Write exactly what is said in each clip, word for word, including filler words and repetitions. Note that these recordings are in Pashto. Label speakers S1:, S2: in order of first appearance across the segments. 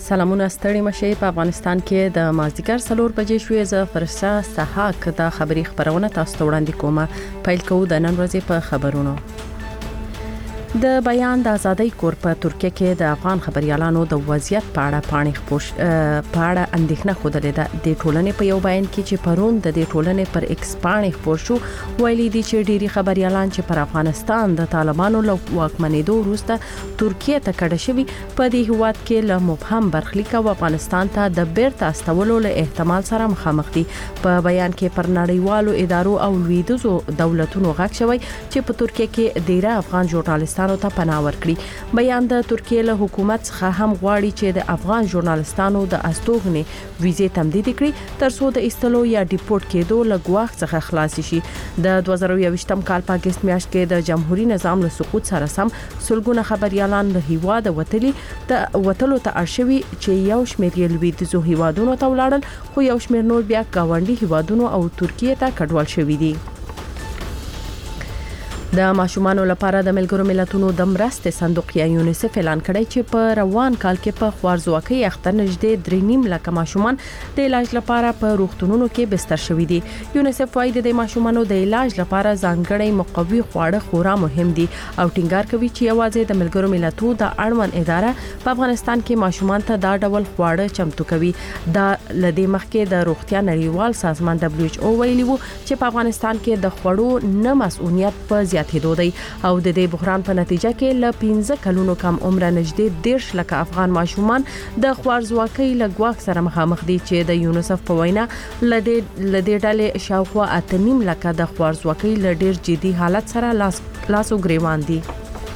S1: سلامونه ستړي مشه په افغانستان کې د مازدیګر څلور بجې شوې ز فرشا سحاق د خبري خبرونه تاسو ته وړاندې کومه پیل کوو د نن ورځې په خبرونو. د بیان د ازادۍ کور په ترکیه کې د افغان خبريالانو د وضعیت په اړه پاڼې خپوش په اړه اندېښنه خوده ده. د ټولنې په یو بیان کې چې پرون د دې ټولنې پر ایکس پاڼې خپور شو ویلي دي چې ډيري خبريالان چې پر افغانستان د طالبانو له واکمنېدو وروسته ترکیه ته کډه شوي په دې هواد کې له مبهم برخلیک او افغانستان ته د بیرته استولو له احتمال سره مخامخ دي. په بیان کې پر نړیوالو ادارو او لویدیځو دولتونو غږ شوی چې په ترکیه کې ډیره افغان ژورنالیستانو ته پناه ورکړي. بیان د ترکیه له حکومت څخه هم غواړي چې د افغان ژورنالیستانو د استوګنې ویزې تمدید کړي ترڅو د ایستلو یا ډیپورت کېدو له ګواښ څخه خلاص شي. د دوه زره یوویشتم کال په اگست میاشت کې د جمهوریت نظام له سقوط سره سم سلګونه خبريالان له هیواد وتلي د وتلو ته ارشوي چې یو شمېر یې لویدیځو هیوادونو ته ولاړل خو یو شمېر نور بیا گاونډي هیوادونو او ترکیه ته کډوال شوي دي. د ماشومانو لپاره د ملګرو ملتونو د مرستې صندوق یا یونیسف اعلان کړی چې په روان کال کې په خوارزواکۍ اخته نږدې درې نیم لک ماشومان د علاج لپاره په روغتونونو کې بستر شوي دي. یونیسف وايي د ماشومانو د علاج لپاره ځانګړي مقوي خواړه خورا مهم دي او ټینګار کوي چې یوازې د ملګرو ملتونو د اړوند اداره په افغانستان کې ماشومان ته دا ډول خواړه چمتو کوي. دا لدې مخکې د روغتیا نړیوال سازمان دبليو ایچ او ویلي وو چې په افغانستان کې د خوړو نه مسؤلیت په زیات هدودي او د دې بحران په نتیجه کې ل پنځه کلونو کم عمر نږدې دیرش لکه افغان ماشومان د خوارزواکۍ له ګواښ سره مخامخ دي چې د یونیسف په وینا لدې لدې ډلې شاوخوا اته نیم لکه د خوارزواکۍ له ډیر جدي حالت سره لاس لاسو ګریوان دي.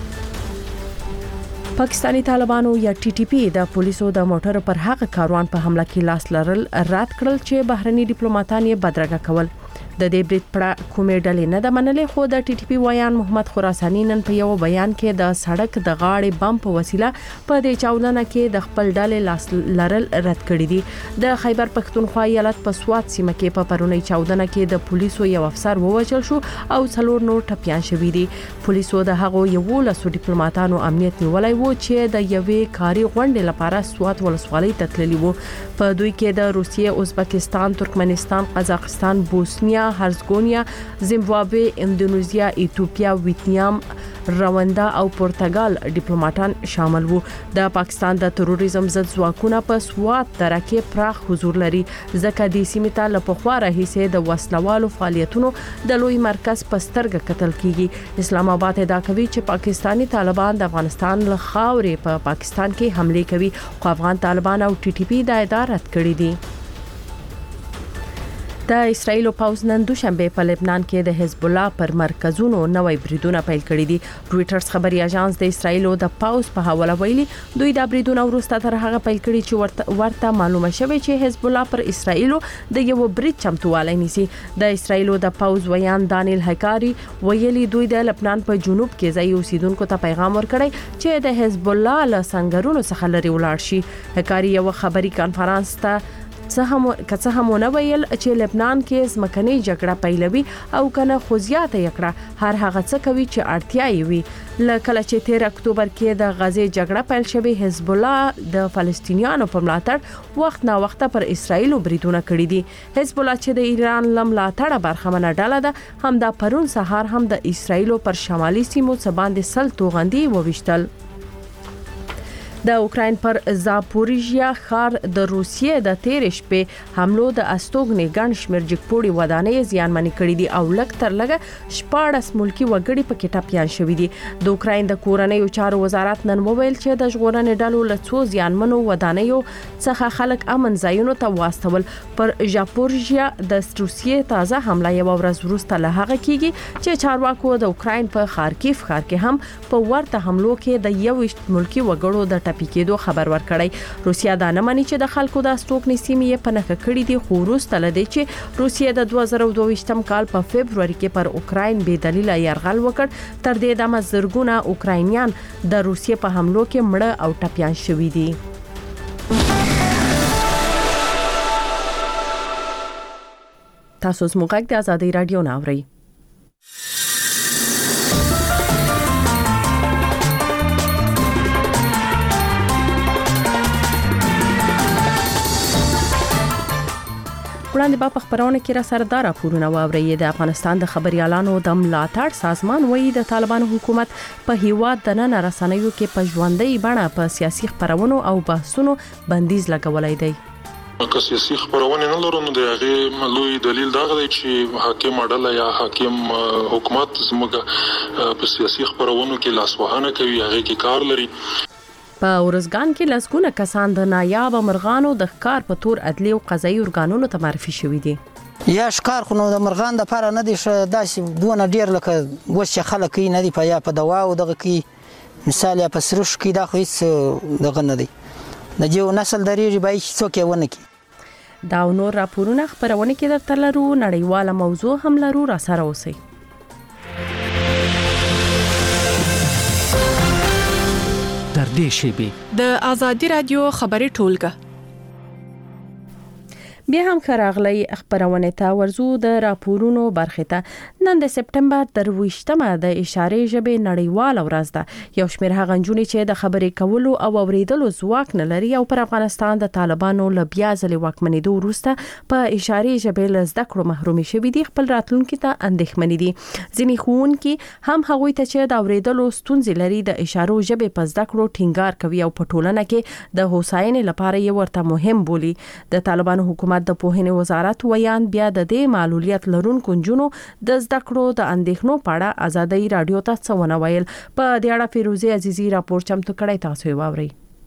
S1: پاکستانی طالبانو یا ټي ټي پی د پولیسو د موټر پر هغه کاروان په حمله کې لاس لرل رد کړل چې بهرني ډیپلوماټان یې بدرګه کول. د دې بریټ پړه کومې ډلې نه د منلې خو د ټي ټي پی ویان محمد خراساني نن په یو بیان کې د سړک د غاړې بم په وسیله په دې چاودنه کې د خپل ډلې لاس لرل رد کړی دي. د خیبر پښتونخوا ایالت په سوات سیمه کې په پرونی چاودنه کې د پولیسو یو افسر ووژل شو او څلور نور ټپيان شوي دي. پولیسو د هغو یو لسو ډیپلوماټانو امنیت نیولای وو چې د یوې کاري غونډې لپاره سوات ولسوالۍ ته تللي وو. په دوی کې د روسیې، ازبکستان، ترکمنستان، قزاقستان، بوسنیا، هرزګونیا، زیمبابوے، اندونیزیا، ایتوپیا، ویتنام، رواندا او پرتګال ډیپلوماټان شامل وو. د پاکستان د تروریزم ضد ځواکونه په سوات دره کې پراخ حضور لري ځکه د سیمې ته له پخوا راهیسې د وسلوالو فعالیتونو د لوی مرکز په سترګه کتل کیږي. اسلام آباد ادعا کوي چې پاکستانی طالبان د افغانستان له خاورې په پا پاکستان کې حمله کوي خو افغان طالبان او ټي ټي پی دا ادعا رد کړې دي. د اسرایل پوز نن دوشنبه په لبنان کې د حزب الله پر مرکزونو نوې بریدونه پیل کړي دي. رويټرز خبري اژانس د اسرایل د پوز په حواله ویلي دوی د بریدونو وروسته تر هغه پیل کړي چې ورته ورته معلومه شوه چې حزب الله پر اسرایل د یو برید چمتووالی نیسي. د اسرایل د پوز ویان دانیل هکاری ویلي دوی د لبنان په جنوب کې ځای اوسیدونکو ته پیغام ورکړی چې د حزب الله له څنګهونو څخه لري ولاړ شي. هکاری یو خبري کانفرنس ته څه هم کڅه هم نه ویل چې لبنان کې ځمکني جګړه پیلوي او کنه خو زیاته یکړه هر هغه څه کوي چې اړتیا یې وي. لکه چې تیر اکتوبر کې د غزې جګړه پیل شوه حزب الله د فلسطینیانو په ملاتړ وخت نا وخت پر اسرایل بریدونه کړی دي. حزب الله چې د ایران لم ملاتړ برخمنه ډله ده هم د پرون سهار هم د اسرایل پر شمالي سیمو څخه باندې سل توغندي وويشتل. د اوکراین پر زاپوریژیا ښار د روسیې د تیر شپې حملو د استوګنې ګڼ شمېر جګپوړي ودانۍ زیانمنې کړې دي او لږ تر لږه شپاړس ملکی وګړي پکې ټپيان شوي دي. د اوکراین د کورنیو چارو وزارت نن وویل چې د ژغورنې ډلو له څو زیانمنو ودانیو څخه خلک امن ځایونو ته واستول. پر زاپوریژیا د روسیې تازه حمله یو ورځ وروسته له هغه کېږي چې چارواکو د اوکراین په خارکیف ښار کې هم په ورته حملو کې د یو ملکی وګړو د ټپي کېدو خبر ورکړی. روسیا دا نه مانی چې د خلکو د استوګنې سیمې په نخښه کړې دي خو وروسته لدی چې روسیا د دوه زره دوه ویشتم کال په فبرवरी کې پر اوکراین بې دلیل یرغل وکړ. تر دې دمه زرګونه اوکراینیان د روسیا په حملو کې مړه او ټپيان شوي دي. تاسو زموږ د ازادي رادیو ناوړئ. وړاندې به په خبرونه کې را سره راپورونه واوري. د افغانستان د خبريالانو د ملاتړ سازمان وایي د طالبانو حکومت په هیواد د نن رسنیو کې په ژوندۍ بڼه په سیاسي خبرونو او بحثونو بندیز لګولای دی.
S2: که سیاسي خبرونه نه لرو نو د هغه لوی دلیل دا دی چې حاکم اډله یا حاکم حکومت زموږ په سیاسي خبرونو کې لاسوهانه کوي، هغه کې کار لري.
S1: په ورزګان کې لسګونه کسان د نایاب مرغانو د ښکار په تور عدلي او قضایي ارګانونو ته معرفي شوي دي.
S3: یا ښکار خو نو د مرغان د لپاره نه دی داسې دونه ډیر لکه اوس چې خلک کوي نه دی په یا په دوا او دغه کې مثال یا په سروش کې دا خو هیڅ دغه نه دی د جو نسل درېږي به هیڅ څوک یې ونه کړي.
S1: دا نور راپورونه خبرونه کې درته لرو. نړیواله موضوع هم لرو، را سره اوسئ.
S4: در دې شیبې
S5: د آزادي رادیو خبري ټولګه
S1: بیا هم خراغلی خبرونه ته ورزو د راپورونو برخه ته. نن د سپټمبر درویشتمه د اشارې ژبې نړیواله ورځ ده. یو شمېر هغه نجونې چې د خبرې کولو او اوریدلو ځواک نه لري او پر افغانستان د طالبانو له بیا ځلې واکمنېدو وروسته په اشارې ژبې له زده کړو محرومې شوي دي، خپل راتلونکي ته اندېښمنې دي. ځینې ښوونکي هم هغوی ته چې د اوریدلو ستونزې لري د اشارو ژبې په زده کړو ټینګار کوي او په ټولنه کې د هوساینې لپاره یې ورته مهم بولي. د طالبانو حکومت د پوهنې وزارت ویان بیا د دې معلولیت لرونکو نجونو د زده کړو د اندېښنو په اړه ازادي رادیو ته څه ونه ویل. په دې اړه فیروزه عزیزي راپور چمتو کړی، تاسو یې واورئ.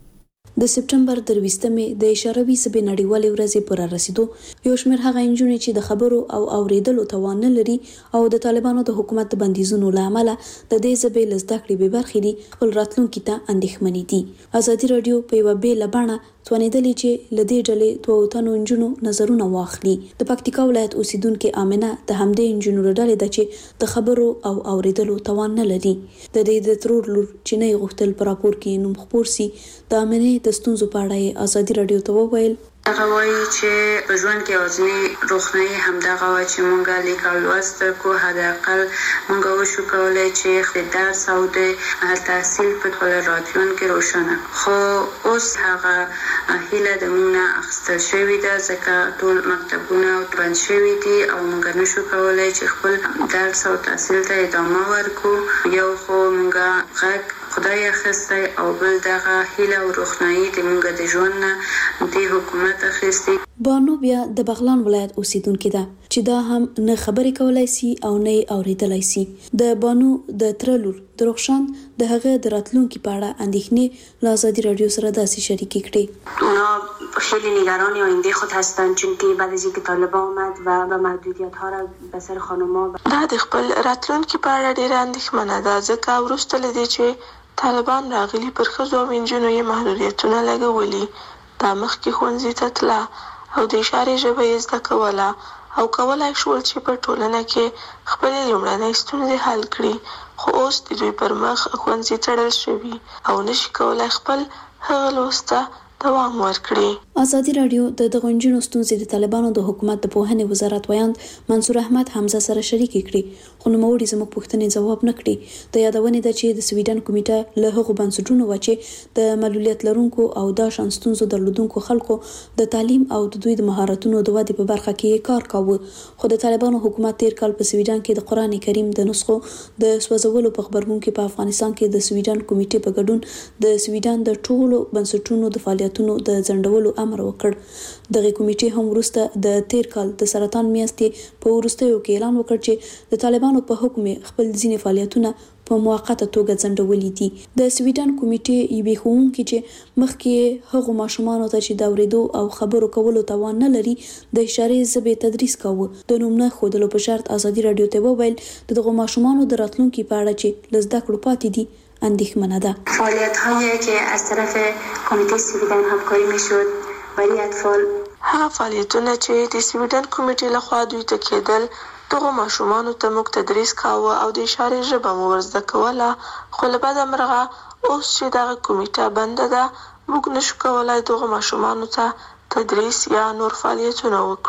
S6: د سپټمبر درویشتمې د اشاروي ژبې نړیوالې ورځې پر رسیدو یو شمېر هغه نجونې چې د خبرو او اوریدلو توان نه لري او د طالبانو د حکومت د بندیزونو له امله د دې ژبې له زده کړې بې برخې دي، خپل راتلونکي ته اندېښمنې دي. ازادي رادیو په یوه بېله بڼه توانېدلې چې له دې ډلې دوه تنو نجونو نظرونه واخلي. د پکتیکا ولایت اوسیدونکې آمنه د همدې نجونو له ډلې ده چې د خبرو او اوریدلو توان نه لري. د دې د ترور لور چې نه غوښتل په راپور کې نوم خپور سي، د آمنې د ستونزو په اړه ازادي رادیو ته وویل.
S7: هغه وایي چې په ژوند کې یوازینی روښنایي همدغه وه چې مونږ لیک او لوست کو، حداقل مونږ وشو کولی چې د درس او د تحصیل په خپل راتلونکي روښانه. خو اوس هغه هیله د مونږ نه اخیستل شوې ده ځکه ټول مکتبونه بند شوي دي او مونږ نشو کولی چې خپل درس او تحصیل ته ادامه ورکو. یو خو مونږ غږ خدای اخیستی او بل دغه هیله او روښنایي د مونږ د ژوند نه د حکومت اخیستی.
S6: بانو بیا د بغلان ولایت اوسیدونکې ده چې دا هم نه خبرې کولای سي او نه اوریدلای سي. د بانو د ترلور دروښان د هغه د راتلونکي په اړه اندېښنې له آزادی رادیو سره داسې شریکې کړې.
S8: اونا خیلی نگران آینده خود هستند چون که بعد از اینکه طالبان آمد و به محدودیت ها را به سر خانم‌ها
S9: دا د خپل راتلونکي په اړه ډېره اندېښمنه ده ځکه وروسته له دې چې طالبان راغلي پر ښځو او نجونو یې محدودیتونه لګولي. دا مخکې ښوونځي ته تله او د اشارې ژبه یې زده کوله او کولای شول چې په ټولنه کې خپلې لومړنۍ ستونزې حل کړي، خو اوس د دوی پر مخ ښوونځي تړل شوي او نشي کولای خپل هغه لوست ته دوام ورکړي.
S6: آزادي رادیو د دغو نجونو ستونزې د طالبانو د حکومت د پوهنې وزارت ویاند منصور احمد حمزه سره شریکې کړي، خو نوموړي زموږ پوښتنې ځواب نه کړي. د یادونې ده چې د سویډن کمیټه له هغو بنسټونو وه چې د معلولیت لرونکو او دا شان ستونزو درلودونکو خلکو د تعلیم او د دوی د مهارتونو د ودې په برخه کې کار کاوه. خو د طالبانو حکومت تیر کال په سویډن کې د قرآن کریم د نسخو د سوځولو په خبرګون کې په افغانستان کې د سویډن کمیټې په ګډون د سویډن د ټولو بنسټونو د فعالیتونو د ځنډولو امر وکړ. دغه کمیټې هم وروسته د تیر کال د سرطان میاشتې په وروستیو کې اعلان وکړ چې د طالبانو په حکم خپل ځینې فعالیتونه په موقته توګه ځنډولي دي. د سویډن کمیټې یوې ښوونکي چې مخکې هغو ماشومانو ته چې د اورېدو او خبرو کولو توان نه لري د اشارې ژبې تدریس کاوه، د نوم نه ښودلو په شرط آزادي رادیو ته وویل د دغو ماشومانو د راتلونکي په اړه چې له زده کړو پاتې دي اندېښمنه ده.
S8: فعالیت‌هایی که از طرف کمیته سویدن همکاری می‌شد برای اطفال
S9: هغه فعالیتونه چې د سویډن کمیټې لخوا دوی ته کېدل دغو ماشومانو ته موږ تدریس کاوه او د اشارې ژبه مو ورزده کوله، خو له بده مرغه اوس چې دغه کمیټه بنده ده موږ نشو کولای دغو ماشومانو ته تدریس یا نور فعالیتونه وکړو.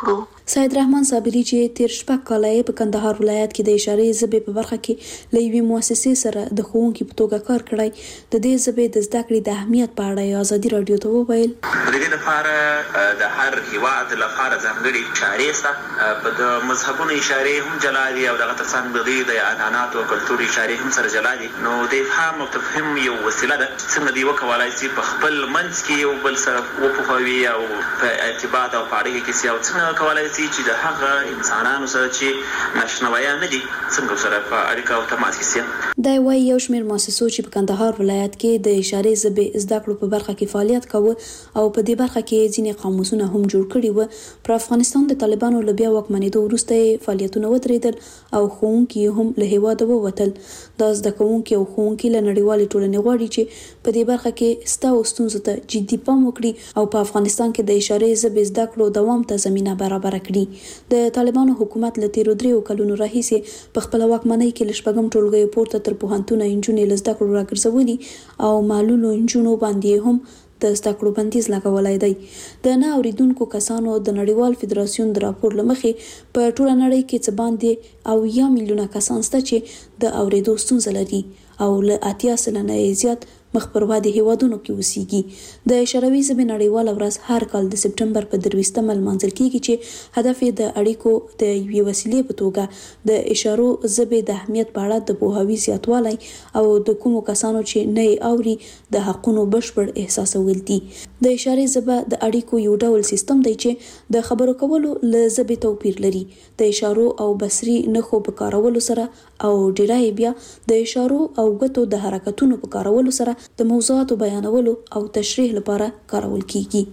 S6: سید رحمان صابری چې تیر شپږ کاله یې په کندهار ولایت کې د اشارې ژبې په برخه کې له یوې مؤسسې سره د ښوونکي په توګه کار کړی، د دې ژبې د زده کړې د اهمیت په اړه یې ازادي راډیو ته وویل.
S10: د دې لپاره د هر هیواد لپاره ځانګړي اشارې شته، په د مذهبونو اشارې هم جلا دي او دغه ترڅنګ د دې د عنعناتو او کلتور اشارې هم سره جلا دي. نو د افهام او تفهیم یو وسیله ده، څنګه دی وکولای شي په خپل منځ کې یو بل سره وپوهوي او په ارتباط او په اړیکه کې سي، او څنګه کولای شي چې د هغه انسانانو سره چې ناشنوایان نه دي څنګه سره په اړیکه او تماس کې سي.
S6: دا وايي یو شمېر مؤسسو چې په کندهار ولایت کې د اشارې ژبې زده کړو په برخه کې فعالیت کاوه او په دې برخه کې ځینې قاموسونه هم جوړ کړي وو، پر افغانستان د طالبانو له بیا واکمنېدو وروسته فعالیتونه ودرېدل او ښوونکي هم له هېواده ووتل. دا زده کوونکي او ښوونکي له نړیوالې ټولنې غواړي چې په دې برخه کې ستا او ستونزو ته جدي پام وکړي او په افغانستان کې د اشارې ژبې زده کړو دوام ته زمینه برابر کړي. د طالبانو حکومت له تیرو دریو کلونو راهیسې په خپل واکمنۍ کې له شپږم ټولګیو پورته تر پوهنتونه نجونې له زده کړو راګرځولي او معلولو نجونو باندې هم د زده کړو بندیز لګولای دی. د نه اوریدونکو کسانو د نړیوال فدراسیون د راپور له مخې په ټوله نړۍ کې څه باندې او یا میلیونه کسان شته چې د اوریدو ستونزه لري او له اتیا سلنه زیات مخ پر وادي هیوادونو کې اوسېږي. د اشاروي ژبې نړیواله ورځ هر کال د سپټمبر په درویشتمه لمانځل کیږي چې هدف یې د اړیکو د یوې وسیلې په توګه د اشارو ژبې د اهمیت په اړه د پوهاوي زیاتوالی او د کومو کسانو چې نه اوري د حقونو بشپړ احساسول دي. د اشارې ژبه د اړیکو یو ډول سیستم دی چې د خبرو کولو له ژبې توپیر لري. د اشارو او بصري نښو په کارولو سره او ډیری بیا د اشارو او ګوتو د حرکتونو په کارولو سره د موضوعاتو بیانولو او تشریح لپاره کارول کیږي.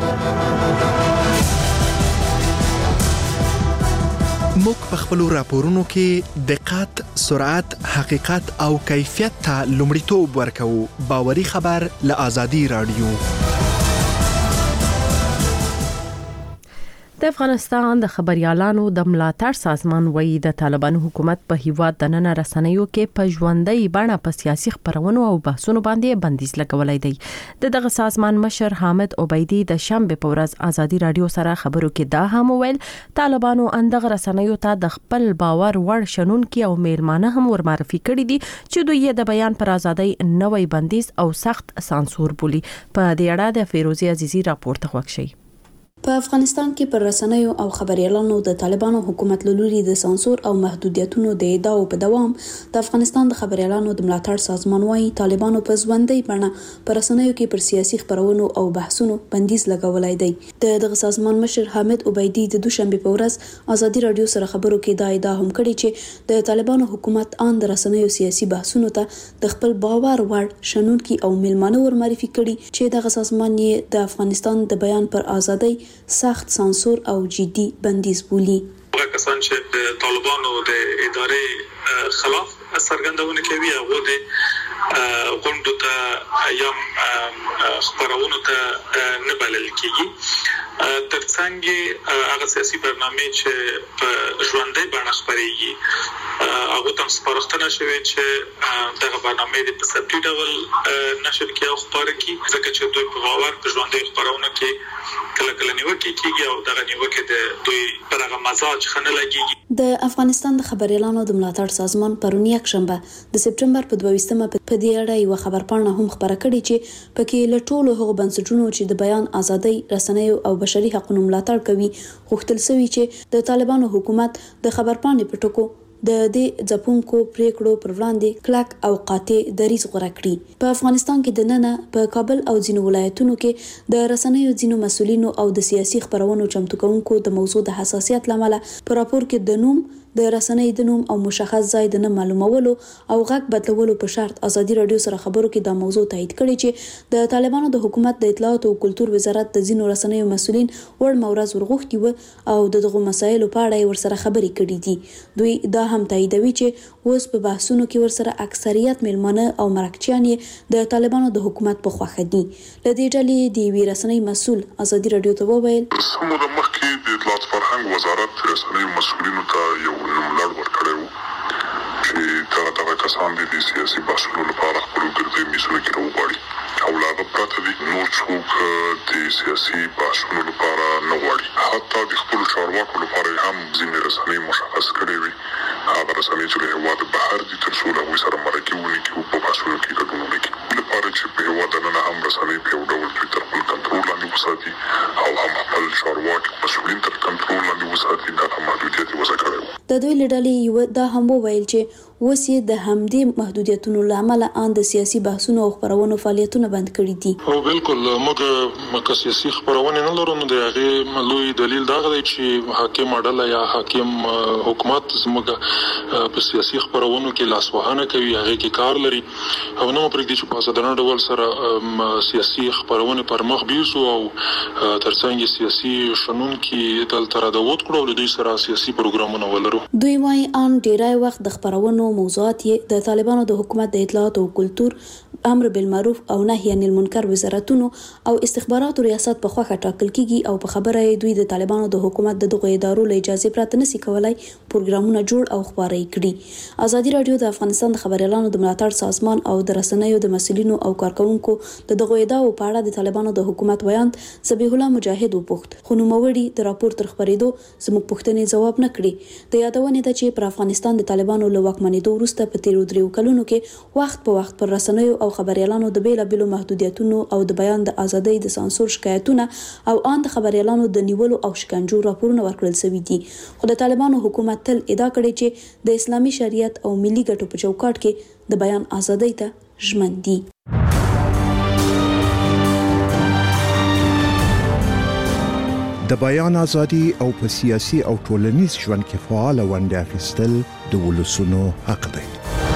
S11: موږ په خپل راپورونو کې دقت، سرعت، حقیقت او کیفیت ته لومړیتوب ورکوو. باوري خبر له آزادي راډیو.
S1: د افغانستان د خبريالانو د ملاتړ سازمان وایي د طالبانو حکومت په هیواد د نن رسنیو کې په ژوندۍ بڼه په سیاسي خبرونو او بحثونو باندې بندیز لګولای دی. د دغه سازمان مشر حامد عبیدی د شنبه په ورځ آزادي راډیو سره خبرو کې دا هم ویل طالبانو اندغه رسنیو ته د خپل باور وړ شنونکي او میلمانه هم ورمعرفي کړي دي چې دوی د بیان پر ازادۍ نوې بندیز او سخت سانسور بولي. په دې اړه د فیروزي عزیزی راپور ته وښیي.
S6: په افغانستان کې پر رسنیو او خبريالانو د طالبانو حکومت له لوري د سانسور او محدودیتونو د ادعاو په دوام د افغانستان د خبريالانو د ملاتړ سازمان وايي طالبانو په ژوندۍ بڼه پر رسنیو کې پر سیاسي خبرونو او بحثونو بندیز لګولای دی. د دغه سازمان مشر حامد عبیدی د دوشنبه په ورځ آزادي راډیو سره خبرو کې دا ادعا هم کړې چې د طالبانو حکومت ان د رسنیو سیاسي بحثونو ته د خپل باور وړ شنونکي او میلمانه ورمعرفي کړي چې دغه سازمان یې د افغانستان د بیان پر ازادۍ سخت سانسور او جدي بندیز بولي.
S2: هغه کسان چې د طالبانو د ادارې خلاف څرګندونه کوي هغه د غونډو ته یا خبرونو ته نه بلل کیږي. ترڅنګ هغه سیاسي برنامه چې په ژوندۍ بڼه خبريږي هغه تم سپارښتنه شوې چې دغه برنامه د په سپټي ډول نشر کې او خبره کی ځکه چې دوی په باور په ژوندۍ خبرونه کې کله کله نیوکه کیږي او دغه نیوکه د دوی پر هغه مزاج خنه لګيږي.
S6: د افغانستان د خبريالانو د ملاتړ سازمان پرون یک شنبه د سپټمبر په دویشتمه په دې اړه یو خبرپاڼه هم خبره کړې چې پکې له ټولو هغو بنسټونو چې د بیان ازادۍ، رسنیو او بشري حقوقو ملاتړ کوي غوښتل شوی چې د طالبانو حکومت د خبرپاڼې په ټکو د دې ځپونکو پریکړو پر وړاندې کلک او قاطع دریځ غوره کړي. په افغانستان کې د نن په کابل او ځینو ولایتونو کې د رسنیو ځینو مسؤلینو او د سیاسي خبرونو چمتو کوونکو د موضوع د حساسیت لامل په راپور کې د نوم د رسنۍ د نوم او مشخص ځای د نه معلومولو او غږ بدلولو په شرط آزادي راډیو سره خبرو کې د موضوع تایید کړي چې د طالبانو د حکومت د اطلاعات او کلتور وزارت د ځینو رسنیو مسؤلین وړ مورز ورغوښتي و او دغه مسایلو په اړه ورسره خبرې کړې دي. دوی دا هم تاییدوي چې اوس په بحثونو کې ورسره اکثریت میلمانه او مرکچیان د طالبانو د حکومت په خوښه دي. له دې ډلې د وی رسنۍ مسؤل آزادي راډیو ته وویل
S2: سمو د مخکې د اطلاعات فرهنګ وزارت رسنۍ مسؤلینو ته یو ملاتړ ورکړی و چې دغه دغه کسان د سیاسي بحثونو لپاره خپلو ګرځې میزونو کې راوغواړي او له هغه
S12: پراته دي. نو څوک د سیاسي بحثونو لپاره نه غواړي. حتی د خپل چارواکو لپاره هم ځینې رسنۍ مشخص کړي وي هغه رسنۍ چې له هېواد بهر دي تر څو له هغوی سره مرکې ونکړي او په بحثونو کې ګډون ونکړي لپاره چې په هېواد دننه هم رسنۍ په یو ډول دوی تر خپل کنټرول لاندې وساتي او هم خپل چارواکي مسؤلین تر کنټرول لاندې وساتي. دغه محدودیت یې وضع کړی و.
S6: د دوی له ډلې یوه دا هم وویل چې اوس یې د همدې محدودیتونو له امله ان د سیاسي بحثونو او خپرونو فعالیتونه بند کړي دي.
S13: او بالکل موږ مکه سیاسي خپرونه نه لرو. نو د هغې لوی دلیل دا دی چې حاکم ډله یا حاکم حکومت زموږ په سیاسي خپرونو کې لاسوهنه کوي، هغې کې کار لري او نه پرېږدي چې په ازادانه ډول سره سیاسي خپرونې پر مخ بیوسو او ترڅنګ سیاسي شنونکي دلته رادود کړو او دوی سره سیاسي پروګرامونه ولرو.
S6: دوی وايي ان ډیری وخت د خپرونو موضوعات یې د طالبانو د حکومت د اطلاعات او کلتور، امر بالمعروف او نهي عن المنکر وزارتونو او استخباراتو ریاست په خوښه ټاکل کیږي او په خبره یې دوی د طالبانو د حکومت د دغه ادارو له اجازه پرته نشي کولای پروګرامونه جوړ او خپاره کړي. ازادي رادیو د افغانستان د خبريالانو د ملاتړ سازمان او د رسنیو د مسؤلینو او کارکونکو د دغه ادارو په اړه د طالبانو د حکومت ویاند ذبیح الله مجاهد وپوښت، خو نوموړي د راپور تر خبرېدو زموږ پوښتنې ځواب نه کړي. د یادونې ده چې پر افغانستان د طالبانو له واکمنېدو وروسته په تیرو دریو کلونو کې وخت په وخت پر رسنیو او خبريالانو د بیلابیلو محدودیتونو او د بیان د ازادۍ د سانسور شکایتونه او ان د خبريالانو د نیولو او شکنجو راپورونه ورکړل شوي دي. خو د طالبانو حکومت تل ادعا کړې چې د اسلامي شریعت او ملي ګټو په چوکاټ کې د بیان ازادۍ ته ژمن دي.
S14: د بیان ازادي او په سیاسي او ټولنیز ژوند کې فعال ونډه اخیستل د ولسونو حق دی.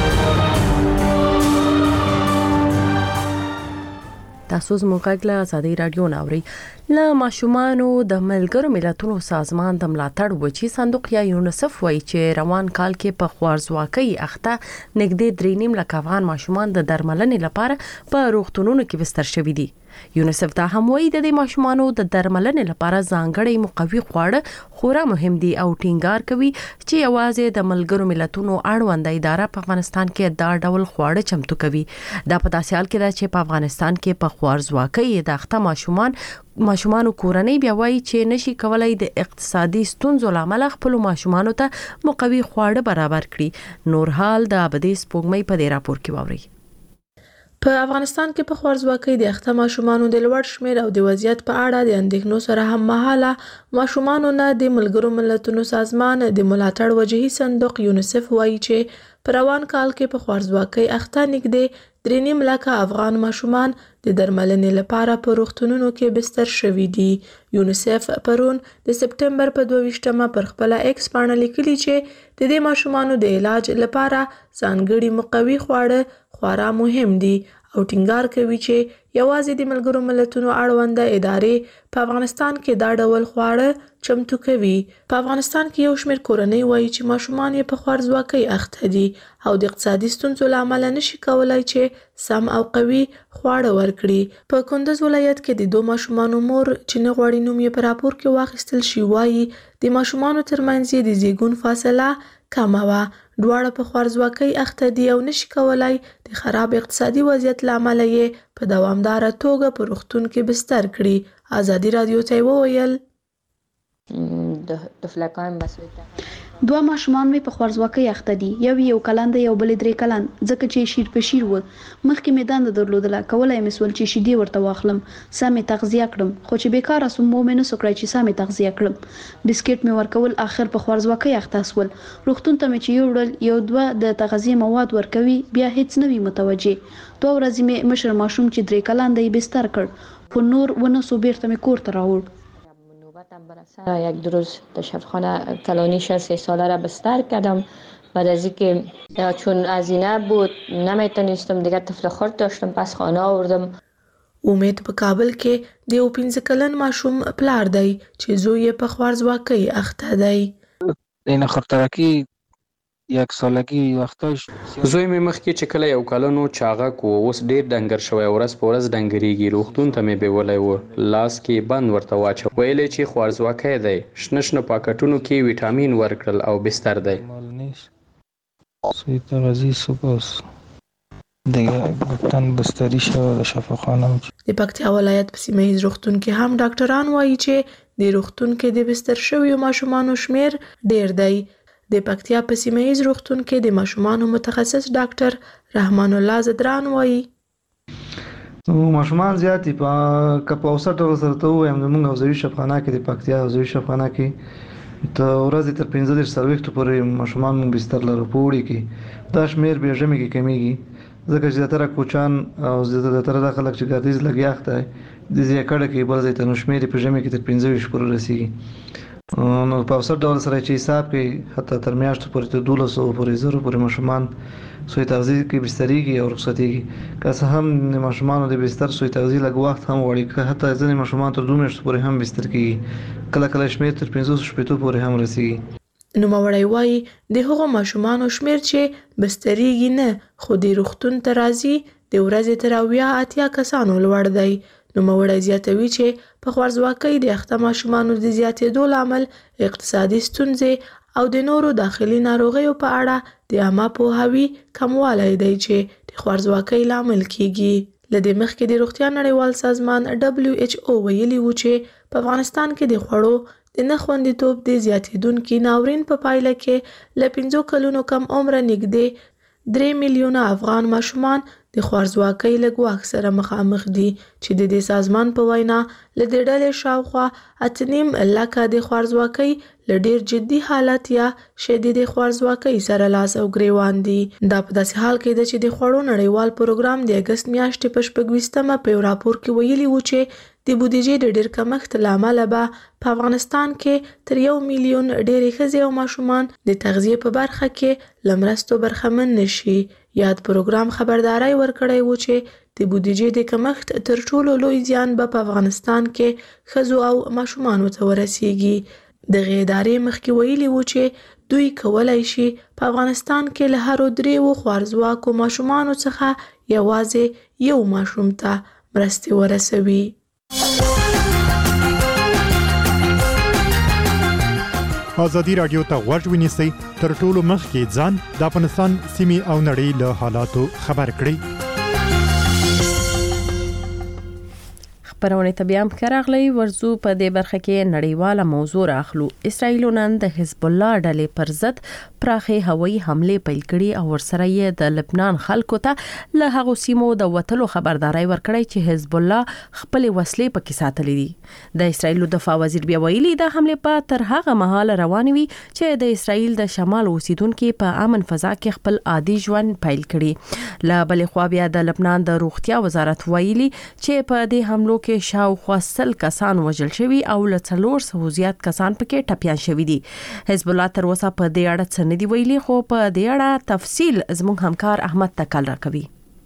S1: تاسو زموږ غږ له ازادي رادیو ناوړي. له ماشومانو د ملګرو ملتونو سازمان د ملاتړ وچی صندوق یا یونیسف وایي چې روان کال کې په خوارځواکۍ اخته نږدې درې نیم لک افغان ماشومان د درملنې لپاره په روغتونونو کې بستر شوي دي. یونیسف دا هم وایي د دې ماشومانو د درملنې لپاره ځانګړي مقوي خواړه خورا مهم دي او ټینګار کوي چې یوازې د ملګرو ملتونو اړوند اداره په افغانستان کې دا ډول خواړه چمتو کوي. دا په داسې حال کې ده چې په افغانستان کې په خوارځواکۍ د اخته ماشومان ماشومان کورنۍ بیا وایي چې نشي کولای د اقتصادي ستونزو لامل خپل ماشومان ته مقوي خواړه برابر کړي. نور حال د ابدي سپوږمۍ په دې راپور کې واوري.
S5: په افغانستان کې په خوارځواکۍ د اخته ماشومانو د لوړ شمیر او د وضعیت په اړه د اندېښنو سره هم مهاله ماشومانو نه د ملګرو ملتونو سازمان د ملاتړ وجهي صندوق یونیسف وایي چې په روان کال کې په خوارځواکۍ اخته نږدې درې نیم لکه افغان ماشومان د درملنې لپاره په روغتونونو کې بستر شوي دي. یونیسف پرون د سپټمبر په دوه ویشتمه پر خپل ایکس باندې لیکلي چې د دې ماشومانو د علاج لپاره ځانګړي مقوي خواړه خورا مهم دي او ټینګار کوي چې یوازې د ملګرو ملتونو اړوند ادارې په افغانستان کې دا ډول خواړه چمتو کوي. په افغانستان کې یو شمېر کورنۍ وایي چې ماشومان یې په خوارځواکۍ اخته دي او د اقتصادي ستونزو له امله نشي کولای چې سم او قوي خواړه ورکړي. په کندز ولایت کې د دوه ماشومانو مور چې نه غواړي نوم یې په راپور کې واخیستل شي وایي د ماشومانو ترمنځ یې د زیږون فاصله کمه وه. دواړه په خوارځواکۍ اخته دي او نشي کولای د خراب اقتصادي وضعیت له امله یې په دوامداره توګه په روغتون کې بستر کړي. ازادي رادیو ته وویل
S15: د فلکان مسؤلیت
S6: دوه ماشومان مې په خوارځواکۍ اخته دي، یو یو کلن دی یو بل درې کلن، ځکه چې شیر په شیر و. مخکې مې دنده درلودله، کولای مې سول چې شیدې ورته واخلم، سمې تغذیه کړم، خو چې بیکاره سوم مې نه سو کړی چې سمې تغذیه کړم. بسکټ مې ورکول، اخر په خوارځواکۍ اخته سول. روغتون ته مې چې یوړل یو دوه د تغذیې مواد ورکوي، بیا هیڅ نه وي متوجه. دوه ورځې مې مشر ماشوم چې درې کلن دی بستر کړ، خو نور ونه سو بیرته مې کور ته راوړ.
S15: یک دو روز در شفاخانه کلانی شصت سه ساله را بستر کردم. بعد از اینکه چون هزینه بود نمیتونستم دیگه طفل خرد داشتم، پس خانه آوردم.
S5: امید په کابل کې د یو پنځه کلن ماشوم پلار دی چې زوی یې په خوارځواکۍ اخته دی.
S16: این خرترکی یک سالگی وختاش
S17: زوی مې مخکې چې کله یو کلنو چاغک و، اوس ډیر ډنګر شوی، ورځ په ورځ ډنګریږي. روغتون ته مې بیولی و، لاس کې بند ورته واچو، ویلې چې خوارځواکی دی. شنه شنه پاکټونو کې ویټامین ورکړل او بستر دی.
S16: سوی تغذیه سپاس. د تن بستري شو د شفاخانه.
S5: د پکتیا ولایت په سیمه ییز روغتون کې هم ډاکټران وایي چې د روغتون کې د بستر شویو ماشومانو شمیر ډیر دی. د پکتیا په سیمه ییز روغتون کې د ماشومانو متخصص ډاکټر رحمان الله زدران وایي
S18: ماشومان زیات دي په کپ اوسط ډول سره ته وایم موږ حوزوي شفاخانه کې د پکتیا حوزوي شفاخانه کې ته ورځ تر پنځه دیرش څلوېښتو پورې ماشومان موږ بستر لرو په وړي کې دا شمیر به ژمي کې کمیږي ځکه چې زیاتره کوچان او زیاتره د خلک چې ګردیز لګیاخته د زیاکړه کې بل ځای ته نو شمیر په ژمي کې تر پنځه ویشت پورې رسیږي نو په اوسط ډول سره چې حساب کې حتی تر میاشتو پورې تر دولس سوه پورې زرو پورې ماشومان سوی تغذیه کې بستریږي او رخصتیږي که څه هم د ماشومانو د بستر سوی تغذیه لږ وخت هم غواړي که حتی ځینې ماشومان تر دوه میاشتو پورې هم بستر کېږي کله کله شمیر تر پنځوس شپېتو پورې هم رسیږي.
S5: نوموړی وایي د هغو ماشومانو شمیر چې بستریږي نه خو د روغتون ته راځي د ورځې تر اویا اتیا کسانو لوړ دی. نوموړی زیاتوي چې په خوارځواکۍ د اخته ماشومانو د زیاتېدو لامل اقتصادي ستونزې او د نورو داخلي ناروغیو په اړه د عامه پوهاوي کموالی دی چې د خوارځواکۍ لامل کیږي. له دې مخکې د روغتیا نړیوال سازمان ډبلیو ایچ او ویلي و چې په افغانستان کې د خوړو د نه خوندیتوب د زیاتېدونکي ناورین په پایله کې له پنځو کلونو کم عمره نږدې درې میلیونه افغان ماشومان د خوارځواکۍ له ګواښ سره مخامخ دي چې د دې سازمان په وینا له دې ډلې شاوخوا اته نیم لکه د خوارځواکۍ له ډیر جدي حالت یا شدیدې خوارځواکۍ سره لاس او ګریوان دي. دا په داسې حال کې ده چې د خوړو نړیوال پروګرام د اګست میاشتې په شپږ ویشتمه په یو راپور کې ویلي و چې د بودیجې د ډیر کمښت له امله به په افغانستان کې تر یو میلیون ډېرې ښځې او ماشومان د تغذیې په برخه کې له مرستو برخمن نشي. یاد پروګرام خبرداری ورکړی و چې د بودیجې د کمښت تر ټولو لوی زیان به په افغانستان کې ښځو او ماشومانو ته ورسیږي. دغه ادارې مخکې ویلي و چې دوی کولی شي په افغانستان کې له هرو دریو خوارځواکو ماشومانو څخه یوازې یو ماشوم ته مرستې ورسوي.
S19: ازادي راډیو ته غوږ ونیسئ تر ټولو مخکې ځان د افغانستان سیمې او نړۍ له حالاتو خبر کړئ.
S1: خبرونه ته بیا هم راغلی ورزو په دې برخه کې نړیواله موضوع راخلو. اسرائیل نن د حزب الله ډلې پر ضد پراخه هوایي حمله پیل کړي او ورسره یې د لبنان خلکو ته له هغو سیمو د وټلو خبرداري ورکړي چې حزب الله خپل وسلې پکې ساتلې دي. د اسرائیل دفاع وزیر بیا ویلي د حمله په تر هغه مهال روانې وي چې د اسرائیل د شمال اوسیدونکو په امن فضا کې خپل عادي ژوند پیل کړي. لا بل خو بیا د لبنان د روغتیا وزارت ویلي چې په دې حملو کې شاوخوا سل کسان وژل شوي او له څلور سوه زیات کسان پکې ټپیان شوي دي. حزب الله تر اوسه په دې اړه څه نه دی ویلي خو په دې اړه تفصیل زموږ همکار احمد تکل راکوي.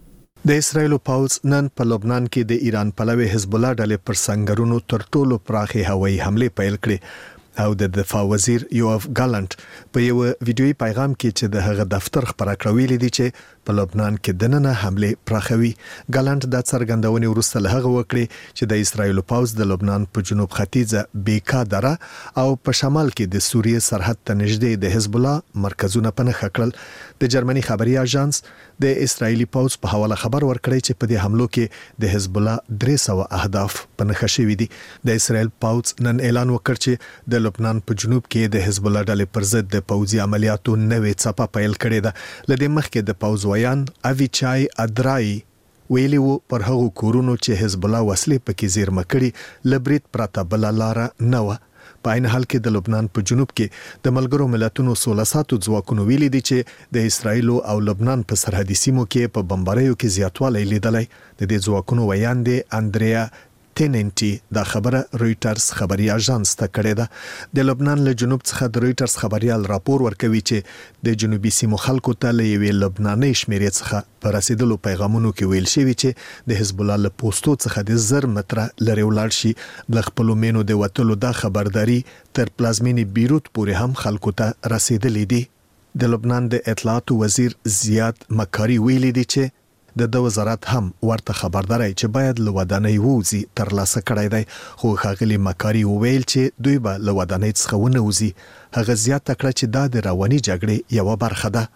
S11: د اسرایل پاوز نن په لبنان کې د ایران پلوي حزب الله ډلې پر سنگرونو تر ټولو پراخه هوایي حمله پیل کړې او د دفاع وزیر یوف ګالانت په یو ویډیوي پیغام کې چې د هغه دفتر خبره کړوي لیدي چې په لبنان کې دننه حمله پراخوي. ګالانت د څرګندونې وروسته له هغه وکړي چې د اسرایل پاوز د لبنان په جنوب ختیځه بیکا دره او په شمال کې د سوریې سرحد ته نږدې د حزب الله مرکزونه پنهخ کړل. د جرمني خبري اژانس د اسرایلی پاوز په حواله خبر ورکړی چې په دې حملو کې د حزب الله درې سوه اهداف پنهخ شوي دي. د اسرایل پاوز نن اعلان وکړ چې د لبنان په جنوب کې د حزب الله ډلې پر ضد د پوځي عملیاتو نوې څپه پیل کړې ده. لدې مخکې د پاوز ویان اویچای ادرای ویلی وو پر هغو کورونو چې حزب الله وسلې پکې زیرمه کړي لبرید پراته بل لار نه و. په عین حال کې د لبنان په جنوب کې د ملګرو ملتونو سولساتو ځواکونو ویلي دي چې د اسرایل او لبنان په سرحدي سیمو کې په بمباریو کې زیاتوالی لیدلی. د دې ځواکونو ویان دی اندریا تیننټي دا خبره رويټرز خبري اژانس ته کړې ده. د لبنان له جنوب څخه د رويټرز خبريال راپور ورکوي چې د جنوبي سیمو خلکو ته له یوې لبناني شمیرې څخه پر رسیدلو پیغامونو کې ویل شوی چې د حزب الله له پوسټو څخه د زر متره لري ولاړ شي. د خپل مینو د وټلو دا خبرداري تر پلازمینې بیروت پورې هم خلکو ته رسیدلې دي. د لبنان د اطلاعات وزیر زیاد مکاری ویلي دي چې د د وزارت هم ورته خبرداري چې باید له ودانۍ ووزي تر لاسه کړی دی. خو ښاغلي مکاری وویل چې دوی به له ودانۍ څخه ونه وځي. هغه زیاته کړه چې دا د رواني جګړې یوه برخه ده.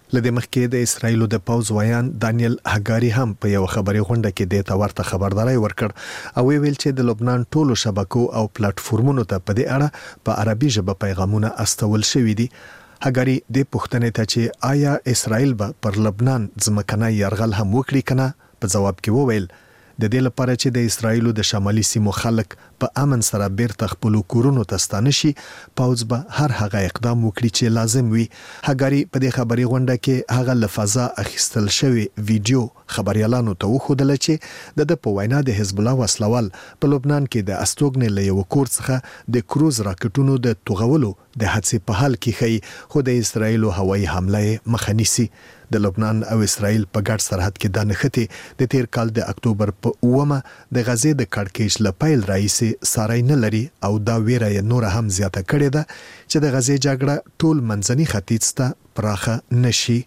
S11: لدې مخکې د اسرایل د پوز ویان دانیل هګاری هم په یو خبري غونډه کې د تورته خبرداري ورکړ او ویل چې د لبنان ټولو شبکو او پلیټ فارمونو ته په دې اړه په عربي ژبه پیغامونه استول شوې دي. هګاری د پښتنې ته چې آیا اسرایل به پر لبنان ځمکنی یرغل هم وکړي کنه په جواب کې وویل د دې لپاره چې د اسرایل د شمالي سیمو خلک په امن سره بیرته خپل کورونو ته ستانه شي پوز به هر هغه اقدام وکړي چې لازم وي. هګاری په دې خبري غونډه کې هغه لفظا اخیستل شوی ویډیو خبريالانو ته وښودل چې د په وینا د حزب الله وسلوال په لبنان کې د استوګنې له یو کور څخه د کروز راکټونو د توغولو د حادثې په حال کې خي خو د اسرایل هوایي حمله مخه نیسي. د لبنان او اسرایل په ګډ سرحد کې د نښتې د تیر کال د اکتوبر په اومه د غزې د کړکېچ لپیل رئیس سارای نه لري او دا ویره یې نور هم زیاته کړې ده چې د غزې جګړه ټول منځني ختیځ ته پراخه نشي.